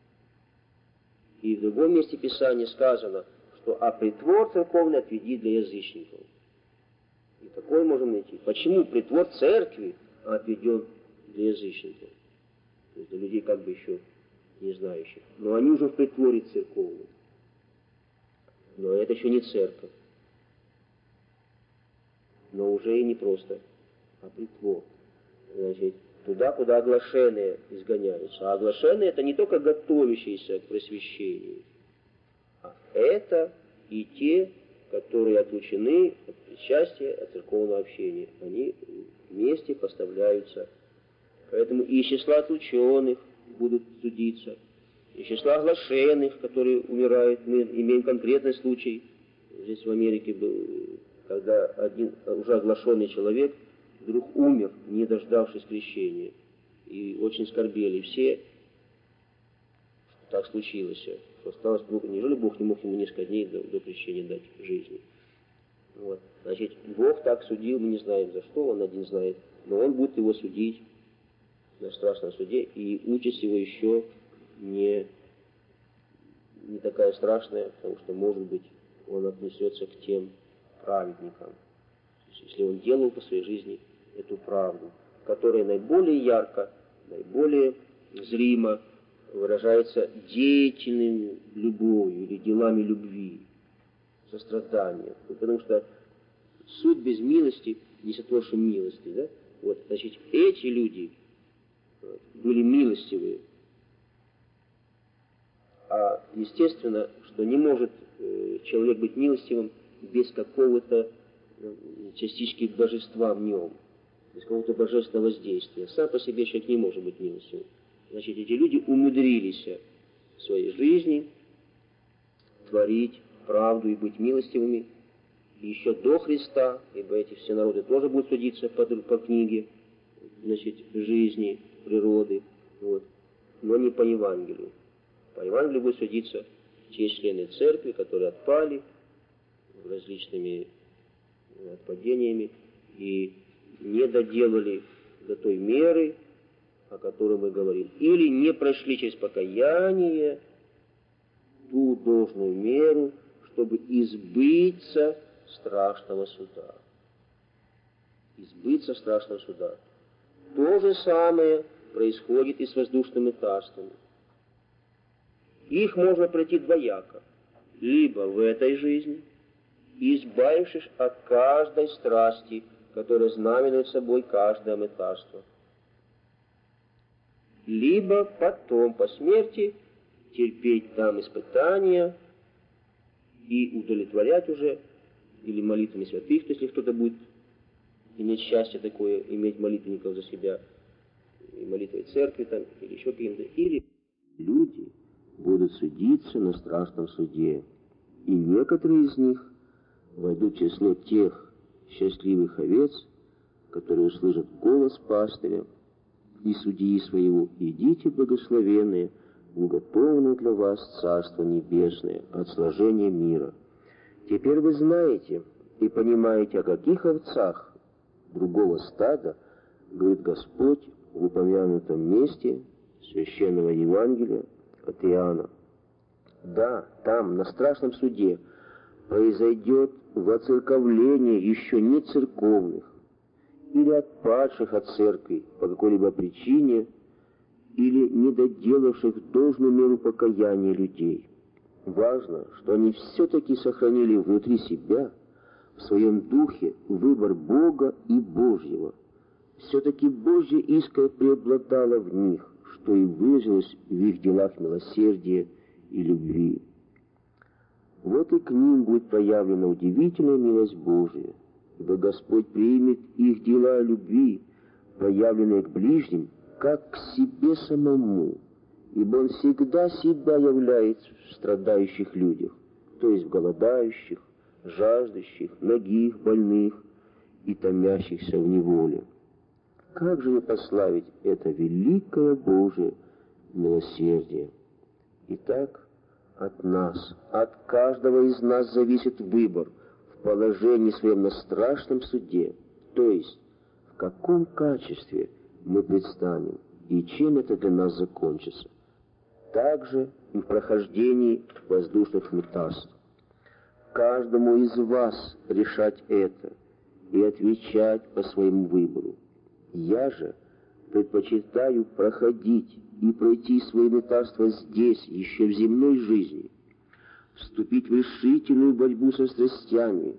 И в другом месте Писания сказано, что «а притвор церковный отведи для язычников». И такое можем найти. Почему притвор церкви отведен для язычников? То есть для людей как бы еще не знающих. Но они уже в притворе церковном. Но это еще не церковь. Но уже и не просто, а притвор. Значит, туда, куда оглашенные изгоняются. А оглашенные — это не только готовящиеся к просвещению, а это и те, которые отлучены от причастия, от церковного общения. Они вместе поставляются. Поэтому и из числа отлученных будут судиться, из числа оглашенных, которые умирают. Мы имеем конкретный случай. Здесь в Америке был, когда один уже оглашенный человек вдруг умер, не дождавшись крещения. И очень скорбели все, что так случилось. Что осталось, неужели Бог не мог ему несколько дней до, до крещения дать жизни? Вот. Значит, Бог так судил, мы не знаем за что, Он один знает, но Он будет его судить на страшном суде, и участь его еще не, не такая страшная, потому что, может быть, он отнесется к тем праведникам. Если он делал по своей жизни эту правду, которая наиболее ярко, наиболее зримо выражается деятельной любовью или делами любви, сострадания. Потому что суд без милости не сотворший милости. Да? Вот, значит, эти люди были милостивые. А естественно, что не может э, человек быть милостивым без какого-то э, частички божества в нем, без какого-то божественного воздействия. Сам по себе человек не может быть милостивым. Значит, эти люди умудрились в своей жизни творить правду и быть милостивыми еще до Христа, ибо эти все народы тоже будут судиться по, по книге, значит, жизни, природы, вот, но не по Евангелию. По Евангелию будут судиться те члены церкви, которые отпали различными отпадениями и не доделали до той меры, о которой мы говорим, или не прошли через покаяние ту должную меру, чтобы избыться страшного суда. Избыться страшного суда. То же самое происходит и с воздушными царствами. Их можно пройти двояко. Либо в этой жизни, избавившись от каждой страсти, которая знаменует собой каждое мытарство. Либо потом, по смерти, терпеть там испытания и удовлетворять уже, или молитвами святых, если кто-то будет иметь счастье такое, иметь молитвенников за себя, и молитвой церкви там, или еще каким-то, или люди будут судиться на страшном суде, и некоторые из них войдут в число тех счастливых овец, которые услышат голос пастыря и судьи своего: «Идите, благословенные, в уготованное для вас Царство Небесное от сложения мира». Теперь вы знаете и понимаете, о каких овцах другого стада говорит Господь в упомянутом месте Священного Евангелия от Иоанна. Да, там, на страшном суде, произойдет воцерковление еще не церковных или отпадших от церкви по какой-либо причине, или недоделавших должную меру покаяния людей. Важно, что они все-таки сохранили внутри себя, в своем духе, выбор Бога и Божьего. Все-таки Божья искра преобладала в них, что и выразилось в их делах милосердия и любви. Вот и к ним будет проявлена удивительная милость Божия, ибо Господь примет их дела любви, проявленные к ближним, как к себе самому, ибо Он всегда себя являет в страдающих людях, то есть в голодающих, жаждущих, нагих, больных и томящихся в неволе. Как же не прославить это великое Божие милосердие? Итак, от нас, от каждого из нас зависит выбор в положении своем на страшном суде, то есть в каком качестве мы предстанем и чем это для нас закончится. Также и в прохождении воздушных метаств. Каждому из вас решать это и отвечать по своему выбору. Я же предпочитаю проходить и пройти свои метарства здесь, еще в земной жизни, вступить в решительную борьбу со страстями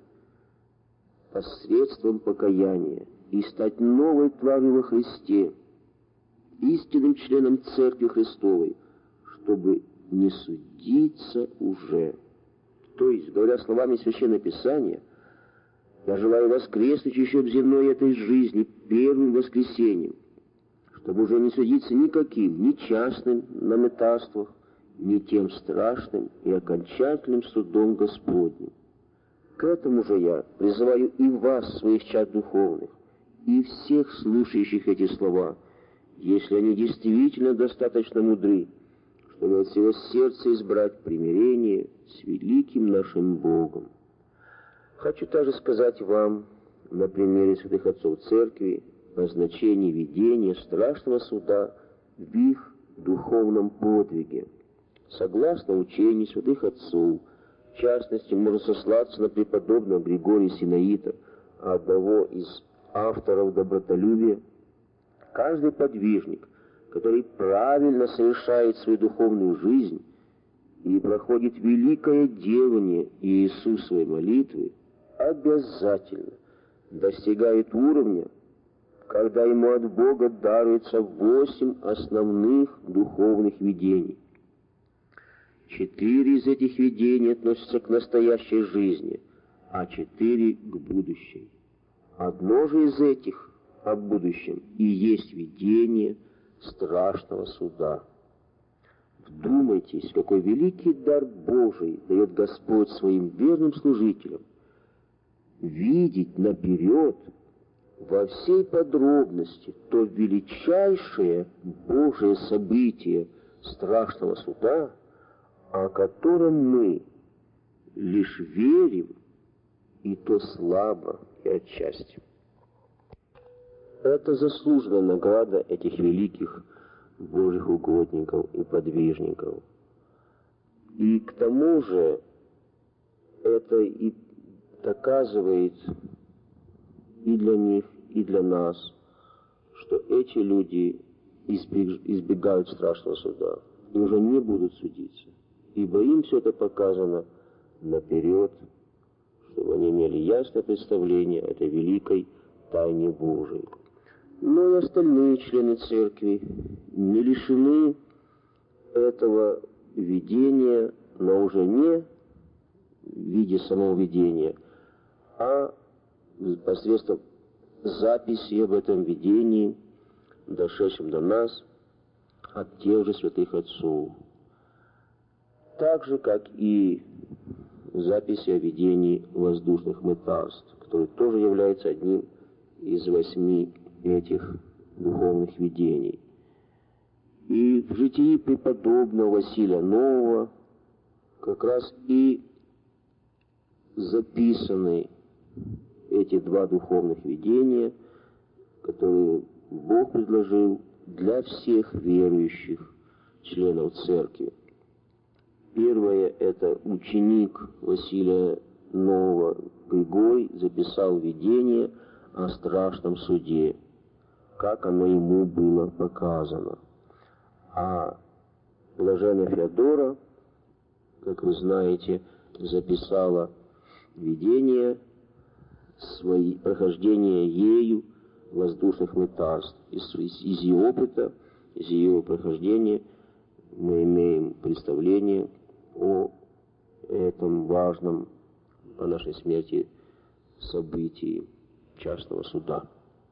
посредством покаяния и стать новой тварью во Христе, истинным членом Церкви Христовой, чтобы не судиться уже. То есть, говоря словами Священного Писания, я желаю воскреснуть еще в земной этой жизни первым воскресением, чтобы уже не судиться никаким, ни частным на метарствах, ни тем страшным и окончательным судом Господним. К этому же я призываю и вас, своих чад духовных, и всех слушающих эти слова, если они действительно достаточно мудры, чтобы от всего сердца избрать примирение с великим нашим Богом. Хочу также сказать вам на примере святых отцов Церкви о значении видения страшного суда в их духовном подвиге. Согласно учению святых отцов, в частности, можно сослаться на преподобного Григория Синаита, одного из авторов добротолюбия. Каждый подвижник, который правильно совершает свою духовную жизнь и проходит великое делание Иисусовой молитвы, обязательно достигает уровня, когда ему от Бога даруется восемь основных духовных видений. Четыре из этих видений относятся к настоящей жизни, а четыре к будущей. Одно же из этих о будущем и есть видение страшного суда. Вдумайтесь, какой великий дар Божий дает Господь своим верным служителям. Видеть наперед во всей подробности то величайшее Божие событие страшного суда, о котором мы лишь верим, и то слабо и отчасти. Это заслуженная награда этих великих Божьих угодников и подвижников. И к тому же это и доказывает и для них, и для нас, что эти люди избегают страшного суда и уже не будут судиться, ибо им все это показано наперед, чтобы они имели ясное представление о этой великой тайне Божией. Но и остальные члены Церкви не лишены этого видения, но уже не в виде самого видения, а посредством записи об этом видении, дошедшем до нас от тех же святых отцов. Так же, как и записи о видении воздушных метарств, который тоже является одним из восьми этих духовных видений. И в житии преподобного Василия Нового как раз и записаны эти два духовных видения, которые Бог предложил для всех верующих членов Церкви. Первое — это ученик Василия Нового Григорий записал видение о страшном суде, как оно ему было показано. А блаженная Феодора, как вы знаете, записала видение свои, прохождения ею воздушных метарств. Из, из, из ее опыта, из ее прохождения мы имеем представление о этом важном по нашей смерти событии частного суда.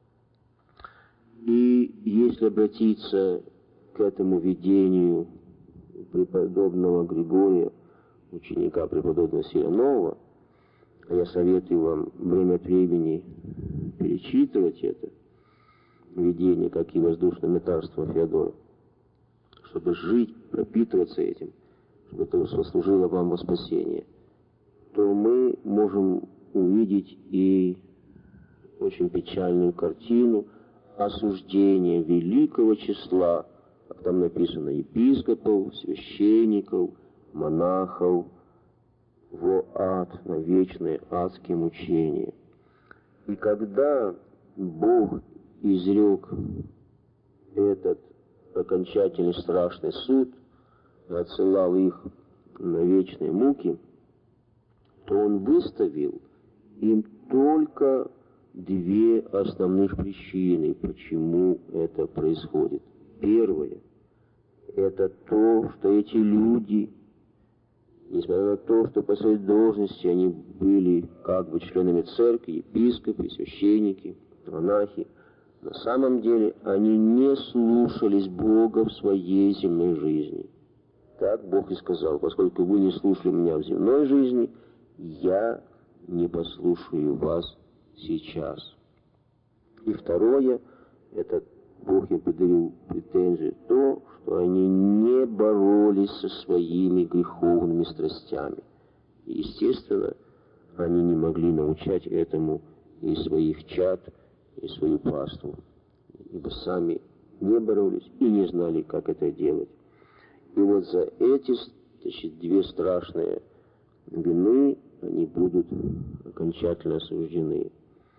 И если обратиться к этому видению преподобного Григория, ученика преподобного Василия Нового, Я советую вам время от времени перечитывать это видение, как и воздушное метарство Феодора, чтобы жить, пропитываться этим, чтобы это послужило вам во спасение, то мы можем увидеть и очень печальную картину осуждения великого числа, как там написано, епископов, священников, монахов, во ад, на вечные адские мучения. И когда Бог изрек этот окончательный страшный суд, отсылал их на вечные муки, то Он выставил им только две основных причины, почему это происходит. Первое – это то, что эти люди, несмотря на то, что по своей должности они были как бы членами церкви, епископы, священники, монахи, на самом деле они не слушались Бога в своей земной жизни. Так Бог и сказал: поскольку вы не слушали меня в земной жизни, я не послушаю вас сейчас. И второе, это Бог им предъявил претензию, то, что они не боролись со своими греховными страстями. И, естественно, они не могли научать этому и своих чад, и свою паству, ибо сами не боролись и не знали, как это делать. И вот за эти, значит, две страшные вины они будут окончательно осуждены.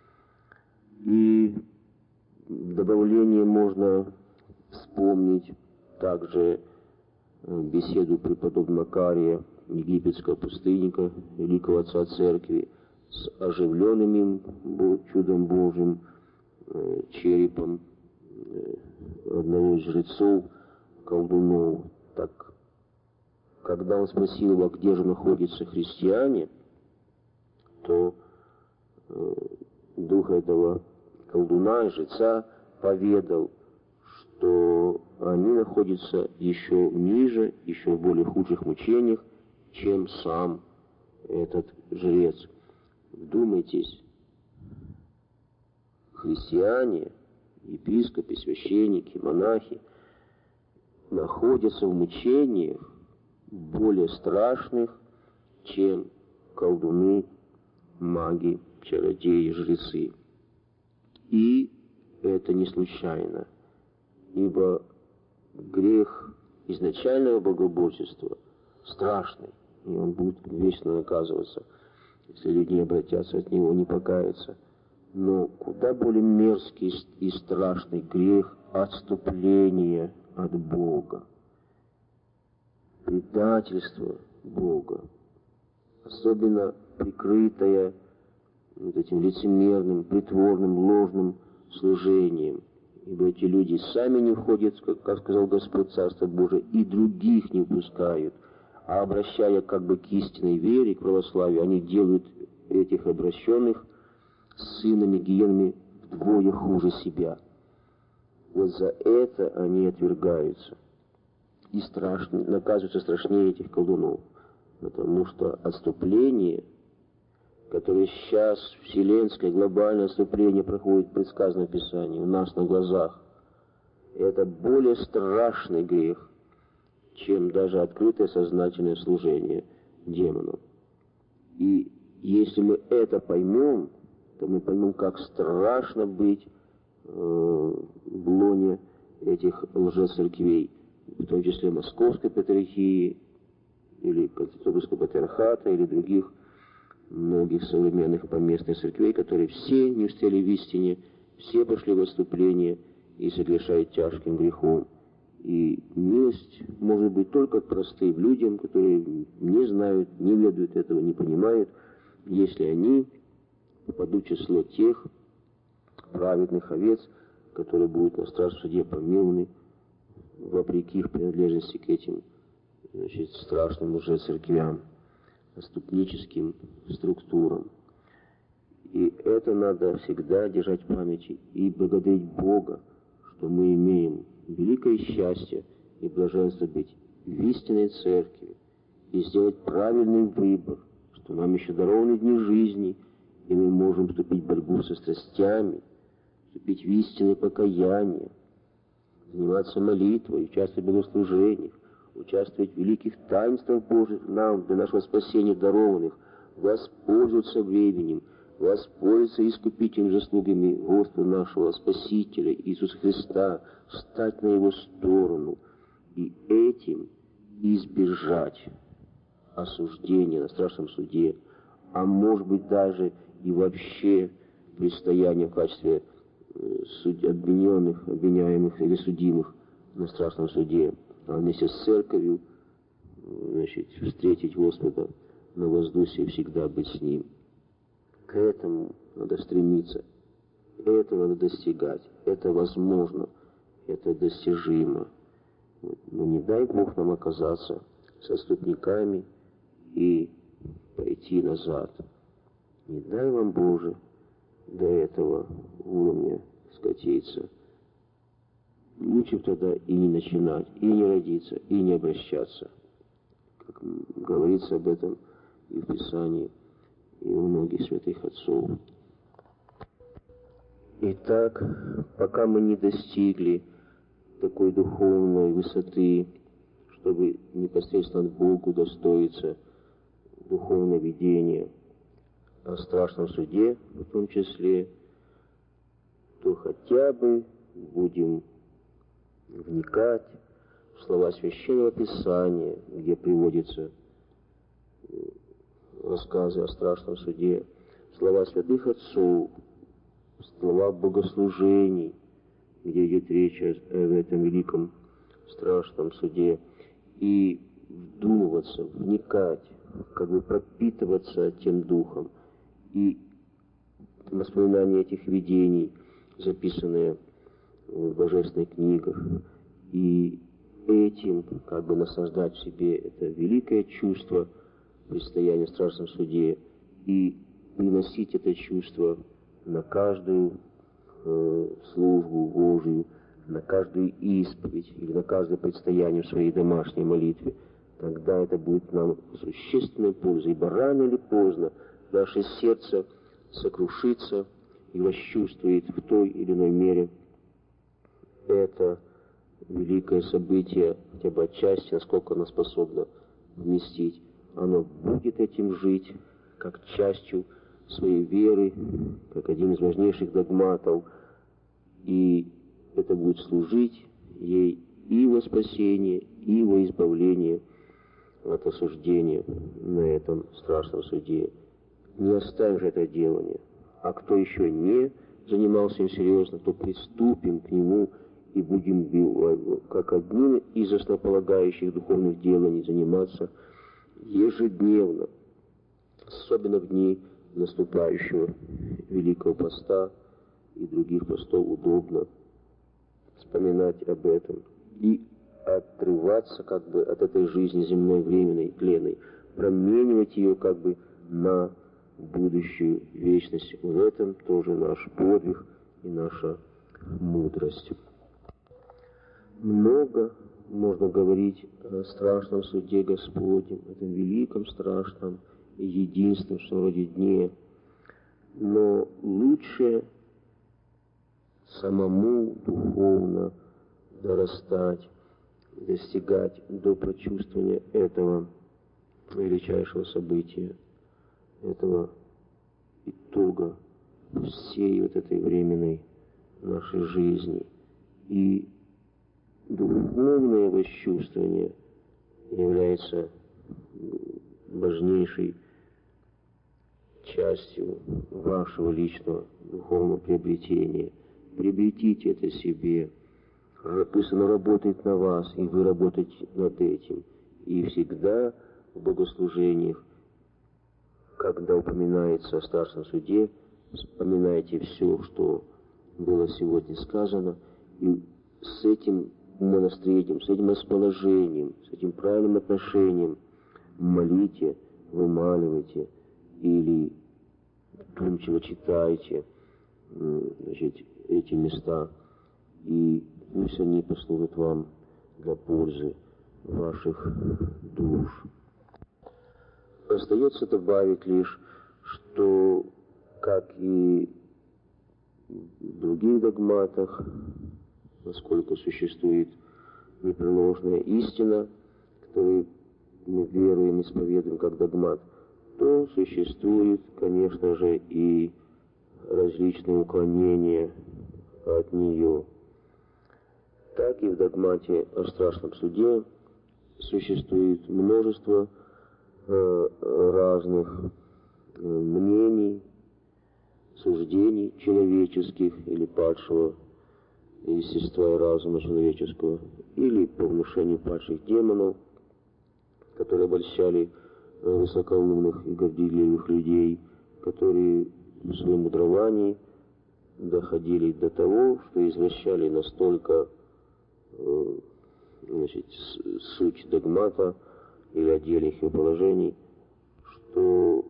И в добавление можно вспомнить также беседу преподобного Макария, египетского пустынника, великого отца церкви, с оживленным им чудом Божьим черепом одного из жрецов, колдунов. Так, когда он спросил его, где же находятся христиане, то э, дух этого колдуна и жреца поведал, что они находятся еще ниже, еще в более худших мучениях, чем сам этот жрец. Вдумайтесь, христиане, епископы, священники, монахи находятся в мучениях более страшных, чем колдуны, маги, чародеи, жрецы. И это не случайно, ибо грех изначального богоборчества страшный, и он будет вечно наказываться, если люди не обратятся от него, не покаются. Но куда более мерзкий и страшный грех отступления от Бога, предательство Бога, особенно прикрытое вот этим лицемерным, притворным, ложным служением. Ибо эти люди сами не входят, как, как сказал Господь, Царство Божие, и других не впускают, а обращая как бы к истинной вере, к православию, они делают этих обращенных сынами гиенами вдвое хуже себя. Вот за это они отвергаются и страшно, наказываются страшнее этих колдунов, потому что отступление, которое сейчас, вселенское, глобальное отступление проходит, предсказано в Писании, у нас на глазах, это более страшный грех, чем даже открытое сознательное служение демону. И если мы это поймем, то мы поймем, как страшно быть э, в лоне этих лжецерквей, в том числе Московской Патриархии, или Константинопольского Патриархата, или других многих современных поместных церквей, которые все не устояли в истине, все пошли в отступление и согрешают тяжким грехом. И милость может быть только к простым людям, которые не знают, не ведают этого, не понимают, если они попадут в число тех праведных овец, которые будут на страшном суде помилованы вопреки их принадлежности к этим, значит, страшным уже церквям, отступническим структурам. И это надо всегда держать в памяти и благодарить Бога, что мы имеем великое счастье и блаженство быть в истинной церкви и сделать правильный выбор, что что нам еще дарованы дни жизни, и мы можем вступить в борьбу со страстями, вступить в истинное покаяние, заниматься молитвой, участвовать в богослужениях, участвовать в великих таинствах Божьих нам для нашего спасения дарованных, воспользоваться временем, воспользоваться искупительными заслугами Господа нашего Спасителя Иисуса Христа, встать на Его сторону и этим избежать осуждения на страшном суде, а может быть даже и вообще предстояния в качестве суд... обвиненных, обвиняемых или судимых на страшном суде, а вместе с церковью, значит, встретить Господа на воздухе и всегда быть с Ним. К этому надо стремиться, это надо достигать, это возможно, это достижимо. Но не дай Бог нам оказаться соступниками и пойти назад. Не дай вам, Боже, до этого уровня скатиться. Лучше тогда и не начинать, и не родиться, и не обращаться. Как говорится об этом и в Писании, и у многих святых отцов. Итак, пока мы не достигли такой духовной высоты, чтобы непосредственно от Богу достоиться духовное видение о страшном суде, в том числе, то хотя бы будем вникать в слова Священного Писания, где приводятся рассказы о страшном суде, слова святых отцов, слова богослужений, где идет речь о этом великом страшном суде, и вдумываться, вникать, как бы пропитываться тем духом, и воспоминания этих видений, записанные в божественных книгах, и этим как бы наслаждать в себе это великое чувство предстояния в страшном суде, и приносить это чувство на каждую э, службу Божию, на каждую исповедь или на каждое предстояние в своей домашней молитве. Тогда это будет нам существенной пользой, ибо рано или поздно наше сердце сокрушится и восчувствует в той или иной мере это великое событие, хотя бы отчасти, насколько оно способно вместить. Оно будет этим жить, как частью своей веры, как один из важнейших догматов, и это будет служить ей и во спасение, и во избавление от осуждения на этом страшном суде. Не оставим же это делание. А кто еще не занимался им серьезно, то приступим к нему и будем, как одним из основополагающих духовных деланий, заниматься ежедневно, особенно в дни наступающего Великого Поста и других постов удобно вспоминать об этом и отрываться как бы от этой жизни земной, временной, тленной, променивать ее как бы на будущую вечность. В этом тоже наш подвиг и наша мудрость. Много можно говорить о страшном суде Господнем, этом великом, страшном и единственном, что вроде дне, но лучше самому духовно дорастать, достигать до прочувствования этого величайшего события, этого итога всей вот этой временной нашей жизни. И духовное восчувствование является важнейшей частью вашего личного духовного приобретения. Приобретите это себе. Пусть оно работает на вас, и вы работаете над этим. И всегда в богослужениях, когда упоминается о страшном суде, вспоминайте все, что было сегодня сказано, и с этим умонастроением, с этим расположением, с этим правильным отношением молите, вымаливайте или вдумчиво читайте, значит, эти места, и пусть они послужат вам для пользы ваших душ. Остается добавить лишь, что, как и в других догматах, насколько существует непреложная истина, которую мы веруем и исповедуем как догмат, то существует, конечно же, и различные уклонения от нее. Так и в догмате о страшном суде существует множество э, разных э, мнений, суждений человеческих или падшего естества и разума человеческого, или по внушению падших демонов, которые обольщали высокоумных и горделивых людей, которые в своем мудровании доходили до того, что извращали настолько э, значит, суть догмата или отдельных его положений, что,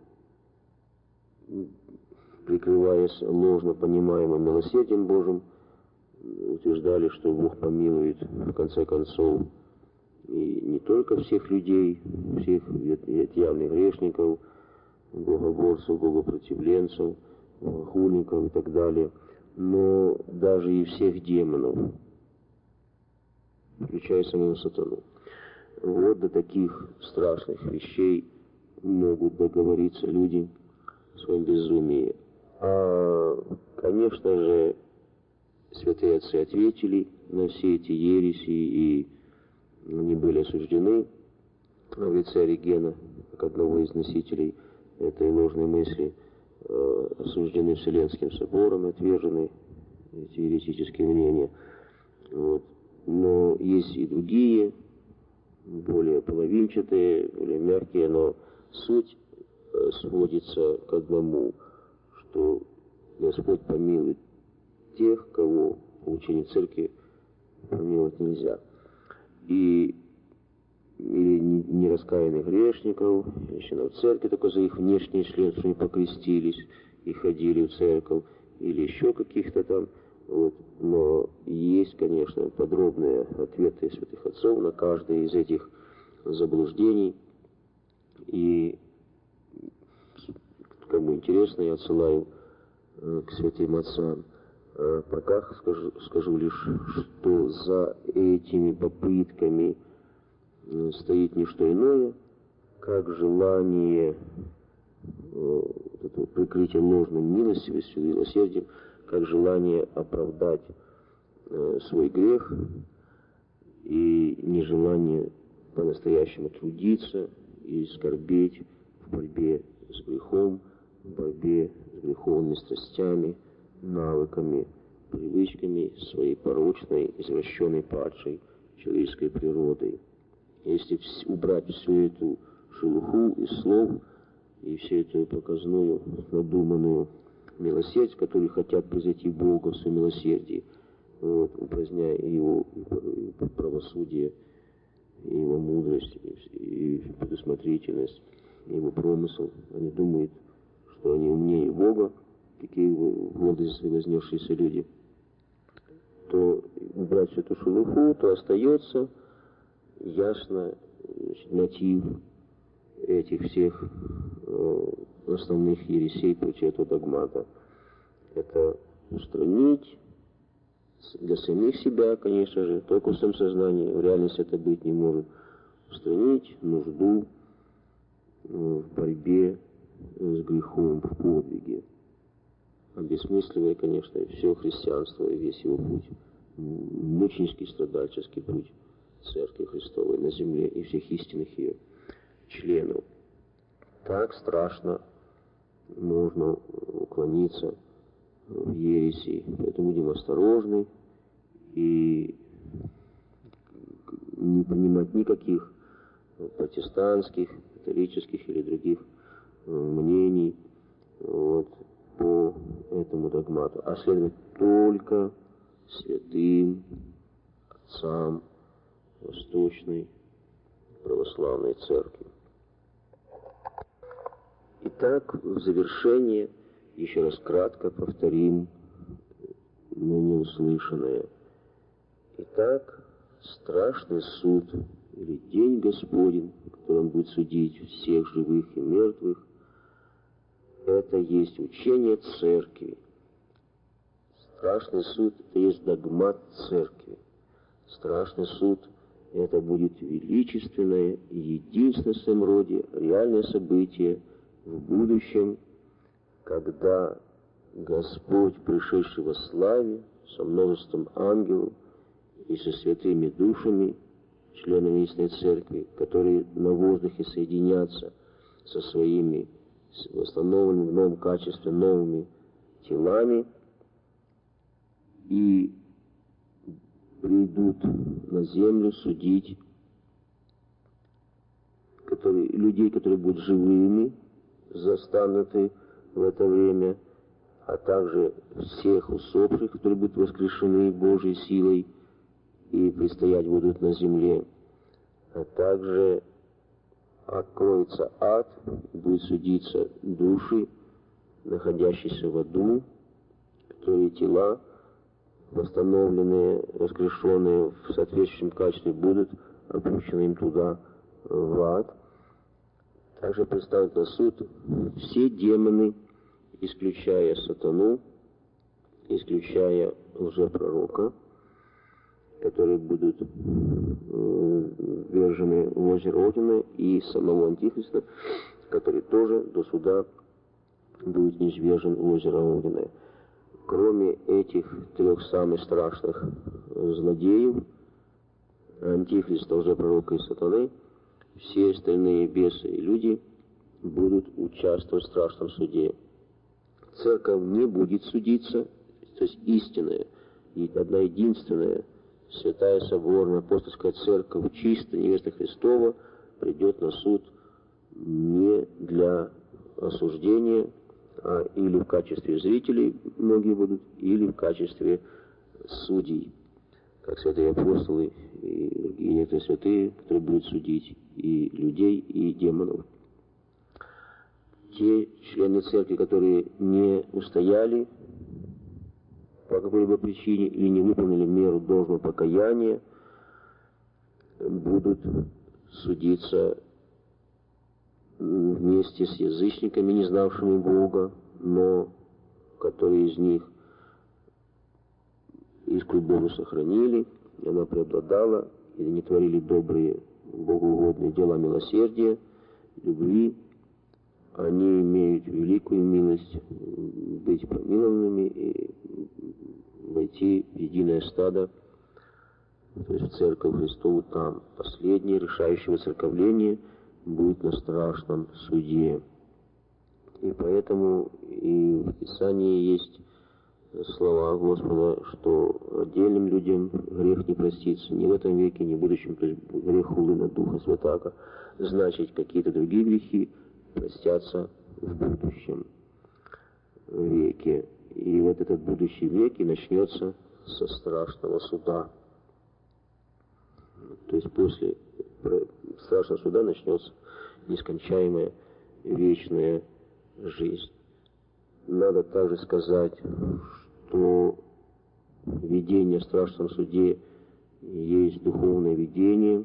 прикрываясь ложно понимаемым милосердием Божьим, утверждали, что Бог помилует в конце концов и не только всех людей, всех явных грешников, богоборцев, богопротивленцев, богохульников и так далее, но даже и всех демонов, включая самого сатану. Вот до таких страшных вещей могут договориться люди в своем безумии. А, конечно же, святые отцы ответили на все эти ереси и не были осуждены в лице Оригена, как одного из носителей этой ложной мысли, э, осуждены Вселенским собором, отвержены эти еретические мнения. Вот. Но есть и другие, более половинчатые, более мягкие, но суть э, сводится к одному, что Господь помилует тех, кого по учению церкви помиловать нельзя. И или нераскаянных грешников, или членов церкви, только за их внешние члены, что они покрестились и ходили в церковь, или еще каких-то там. Вот. Но есть, конечно, подробные ответы святых отцов на каждое из этих заблуждений. И кому интересно, я отсылаю э, к святым отцам. Э, пока скажу, скажу лишь, что за этими попытками э, стоит не что иное, как желание э, это прикрытие ложной милостивостью и милосердием, как желание оправдать э, свой грех и нежелание по-настоящему трудиться и скорбеть в борьбе с грехом, в борьбе с греховными страстями, навыками, привычками своей порочной, извращенной, падшей человеческой природой. Если убрать всю эту шелуху из слов и всю эту показную, надуманную милосердие, которые хотят превзойти Бога в своем милосердии, вот, упраздняя его правосудие, и его мудрость, и предусмотрительность, и его промысел. Они думают, что они умнее Бога, какие гордости вознесшиеся люди. То убрать всю эту шелуху, то остается ясно, значит, мотив этих всех э, основных ересей против этого догмата. Это устранить для самих себя, конечно же, только в своем сознании, в реальности это быть не может. Устранить нужду в борьбе с грехом, в подвиге, обесмысливая, конечно, все христианство и весь его путь, мученический, страдальческий путь Церкви Христовой на земле и всех истинных ее членов. Так страшно можно уклониться в ереси, поэтому будем осторожны и не принимать никаких протестантских, католических или других мнений вот, по этому догмату, а следовать только святым отцам Восточной Православной Церкви. Итак, в завершение еще раз кратко повторим ныне услышанное. Итак, страшный суд или день Господень, котором будет судить всех живых и мертвых, это есть учение церкви. Страшный суд – это есть догмат церкви. Страшный суд – это будет величественное и единственное в своем роде реальное событие в будущем, когда Господь, пришедший во славе, со множеством ангелов и со святыми душами, членами истинной церкви, которые на воздухе соединятся со своими восстановленными в новом качестве новыми телами и придут на землю судить которые, людей, которые будут живыми, застануты в это время, а также всех усопших, которые будут воскрешены Божьей силой и предстоять будут на земле, а также откроется ад, будет судиться души, находящиеся в аду, которые тела, восстановленные, воскрешенные в соответствующем качестве, будут опущены им туда, в ад. Также представят на суд все демоны, исключая сатану, исключая лжепророка, которые будут ввержены в озеро Огненное, и самого Антихриста, который тоже до суда будет низвержен в озеро Огненное. Кроме этих трех самых страшных злодеев, Антихриста, лжепророка и сатаны, все остальные бесы и люди будут участвовать в страшном суде. Церковь не будет судиться, то есть истинная, и одна единственная, святая соборная апостольская церковь, чистая невеста Христова, придет на суд не для осуждения, а или в качестве зрителей многие будут, или в качестве судей, как святые апостолы и другие некоторые святые, которые будут судить и людей, и демонов. Те члены церкви, которые не устояли по какой-либо причине или не выполнили меру должного покаяния, будут судиться вместе с язычниками, не знавшими Бога, но которые из них искру Богу сохранили, и она преобладала, или не творили добрые, богоугодные дела милосердия, любви, они имеют великую милость быть помилованными и войти в единое стадо, то есть в Церковь Христову там. Последнее решающее воцерковление будет на страшном суде. И поэтому и в Писании есть слова Господа, что отдельным людям грех не простится ни в этом веке, ни в будущем, то есть грех хулы на Духа Святаго. Значит, какие-то другие грехи простятся в будущем веке. И вот этот будущий век и начнется со страшного суда. То есть после страшного суда начнется нескончаемая вечная жизнь. Надо также сказать, что видение в страшном суде есть духовное видение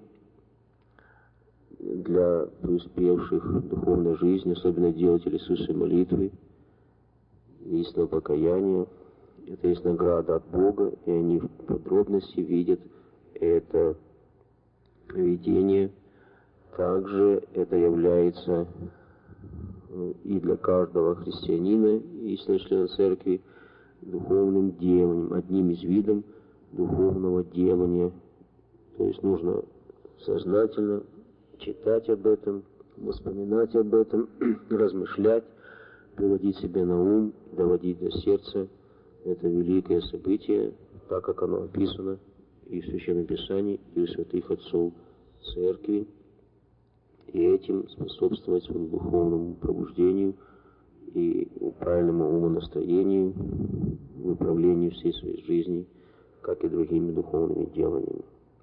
для преуспевших в духовной жизни, особенно делателей Иисусовой молитвы, истинного покаяния. Это есть награда от Бога, и они в подробности видят это видение. Также это является и для каждого христианина, истинного члена церкви, духовным деланием, одним из видов духовного делания. То есть нужно сознательно читать об этом, вспоминать об этом, размышлять, приводить себе на ум, доводить до сердца это великое событие, так как оно описано и в Священном Писании, и у святых отцов церкви, и этим способствовать своему духовному пробуждению и правильному умонастроению, выправлению всей своей жизни, как и другими духовными деланиями.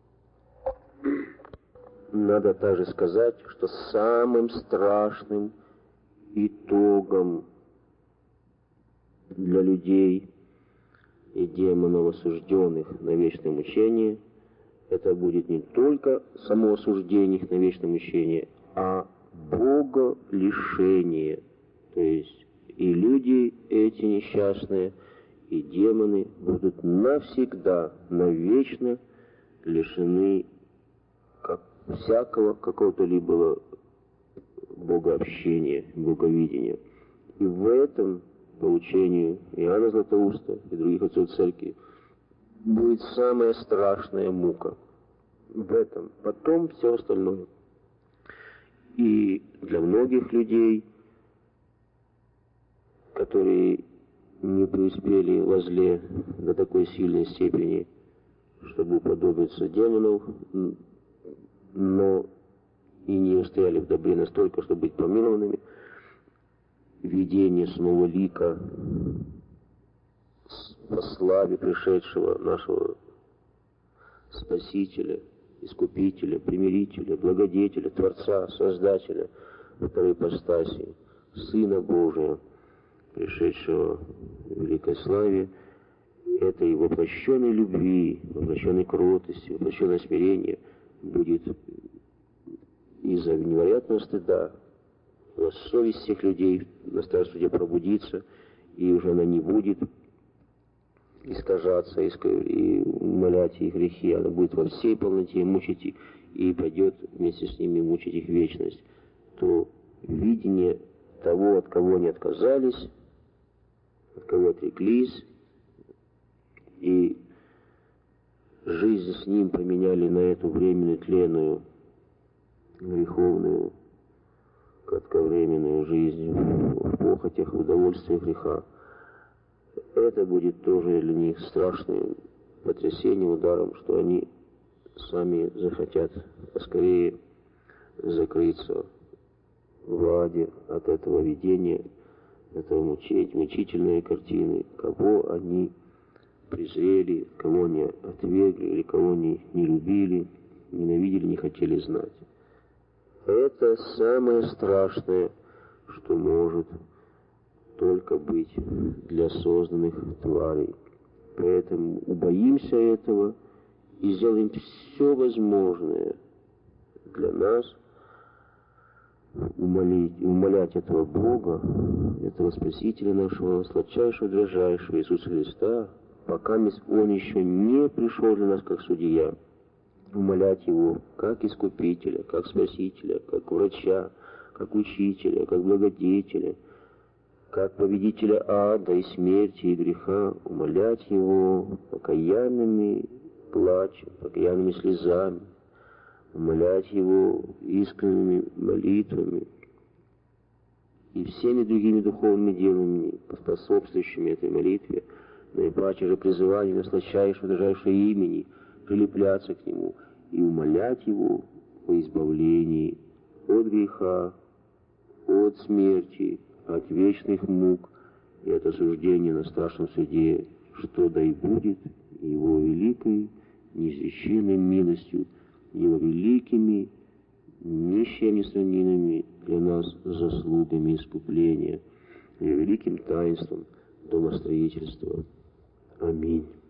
Надо также сказать, что самым страшным итогом для людей и демонов, осужденных на вечное мучение, это будет не только само осуждение их на вечное мучение, а боголишение. То есть и люди эти несчастные, и демоны будут навсегда, навечно лишены как всякого какого-то либо богообщения, боговидения. И в этом, по учению Иоанна Златоуста и других отцов церкви, будет самая страшная мука. В этом. Потом все остальное. И для многих людей, которые не преуспели во зле до такой сильной степени, чтобы уподобиться демонов, но и не устояли в добре настолько, чтобы быть помилованными, видение снова лика по славе пришедшего нашего Спасителя, Искупителя, Примирителя, Благодетеля, Творца, Создателя второй ипостаси, Сына Божия, пришедшего в великой славе, этой воплощенной любви, воплощенной кротости, воплощенной смирения будет из-за невероятного стыда совесть всех людей на старом суде пробудится, и уже она не будет искажаться и умолять их грехи, она будет во всей полноте мучить их, и пойдет вместе с ними мучить их вечность. То видение того, от кого они отказались, от кого отреклись, и жизнь с ним поменяли на эту временную, тленную, греховную, кратковременную жизнь в похотях, в удовольствиях греха. Это будет тоже для них страшным потрясением, ударом, что они сами захотят поскорее закрыться в аде от этого видения, этого мучить, мучительной картины, кого они презрели, кого они отвергли, или кого они не любили, ненавидели, не хотели знать. Это самое страшное, что может только быть для созданных тварей. Поэтому убоимся этого и сделаем все возможное для нас, умолить, умолять этого Бога, этого Спасителя нашего, сладчайшего, дрожайшего Иисуса Христа, пока Он еще не пришел для нас как судья, умолять Его как Искупителя, как Спасителя, как врача, как Учителя, как Благодетеля, как победителя ада и смерти и греха, умолять Его покаянными плачем, покаянными слезами, умолять Его искренними молитвами и всеми другими духовными делами, способствующими этой молитве, наипаче же призыванием на сладчайшего, дрожайшего имени, прилепляться к Нему и умолять Его о избавлении от греха, от смерти, от вечных мук и от осуждения на страшном суде, что да и будет Его великой, неизреченной милостью, Его великими, ни с чем не сравнимыми для нас заслугами искупления, Его великим таинством домостроительства. Аминь.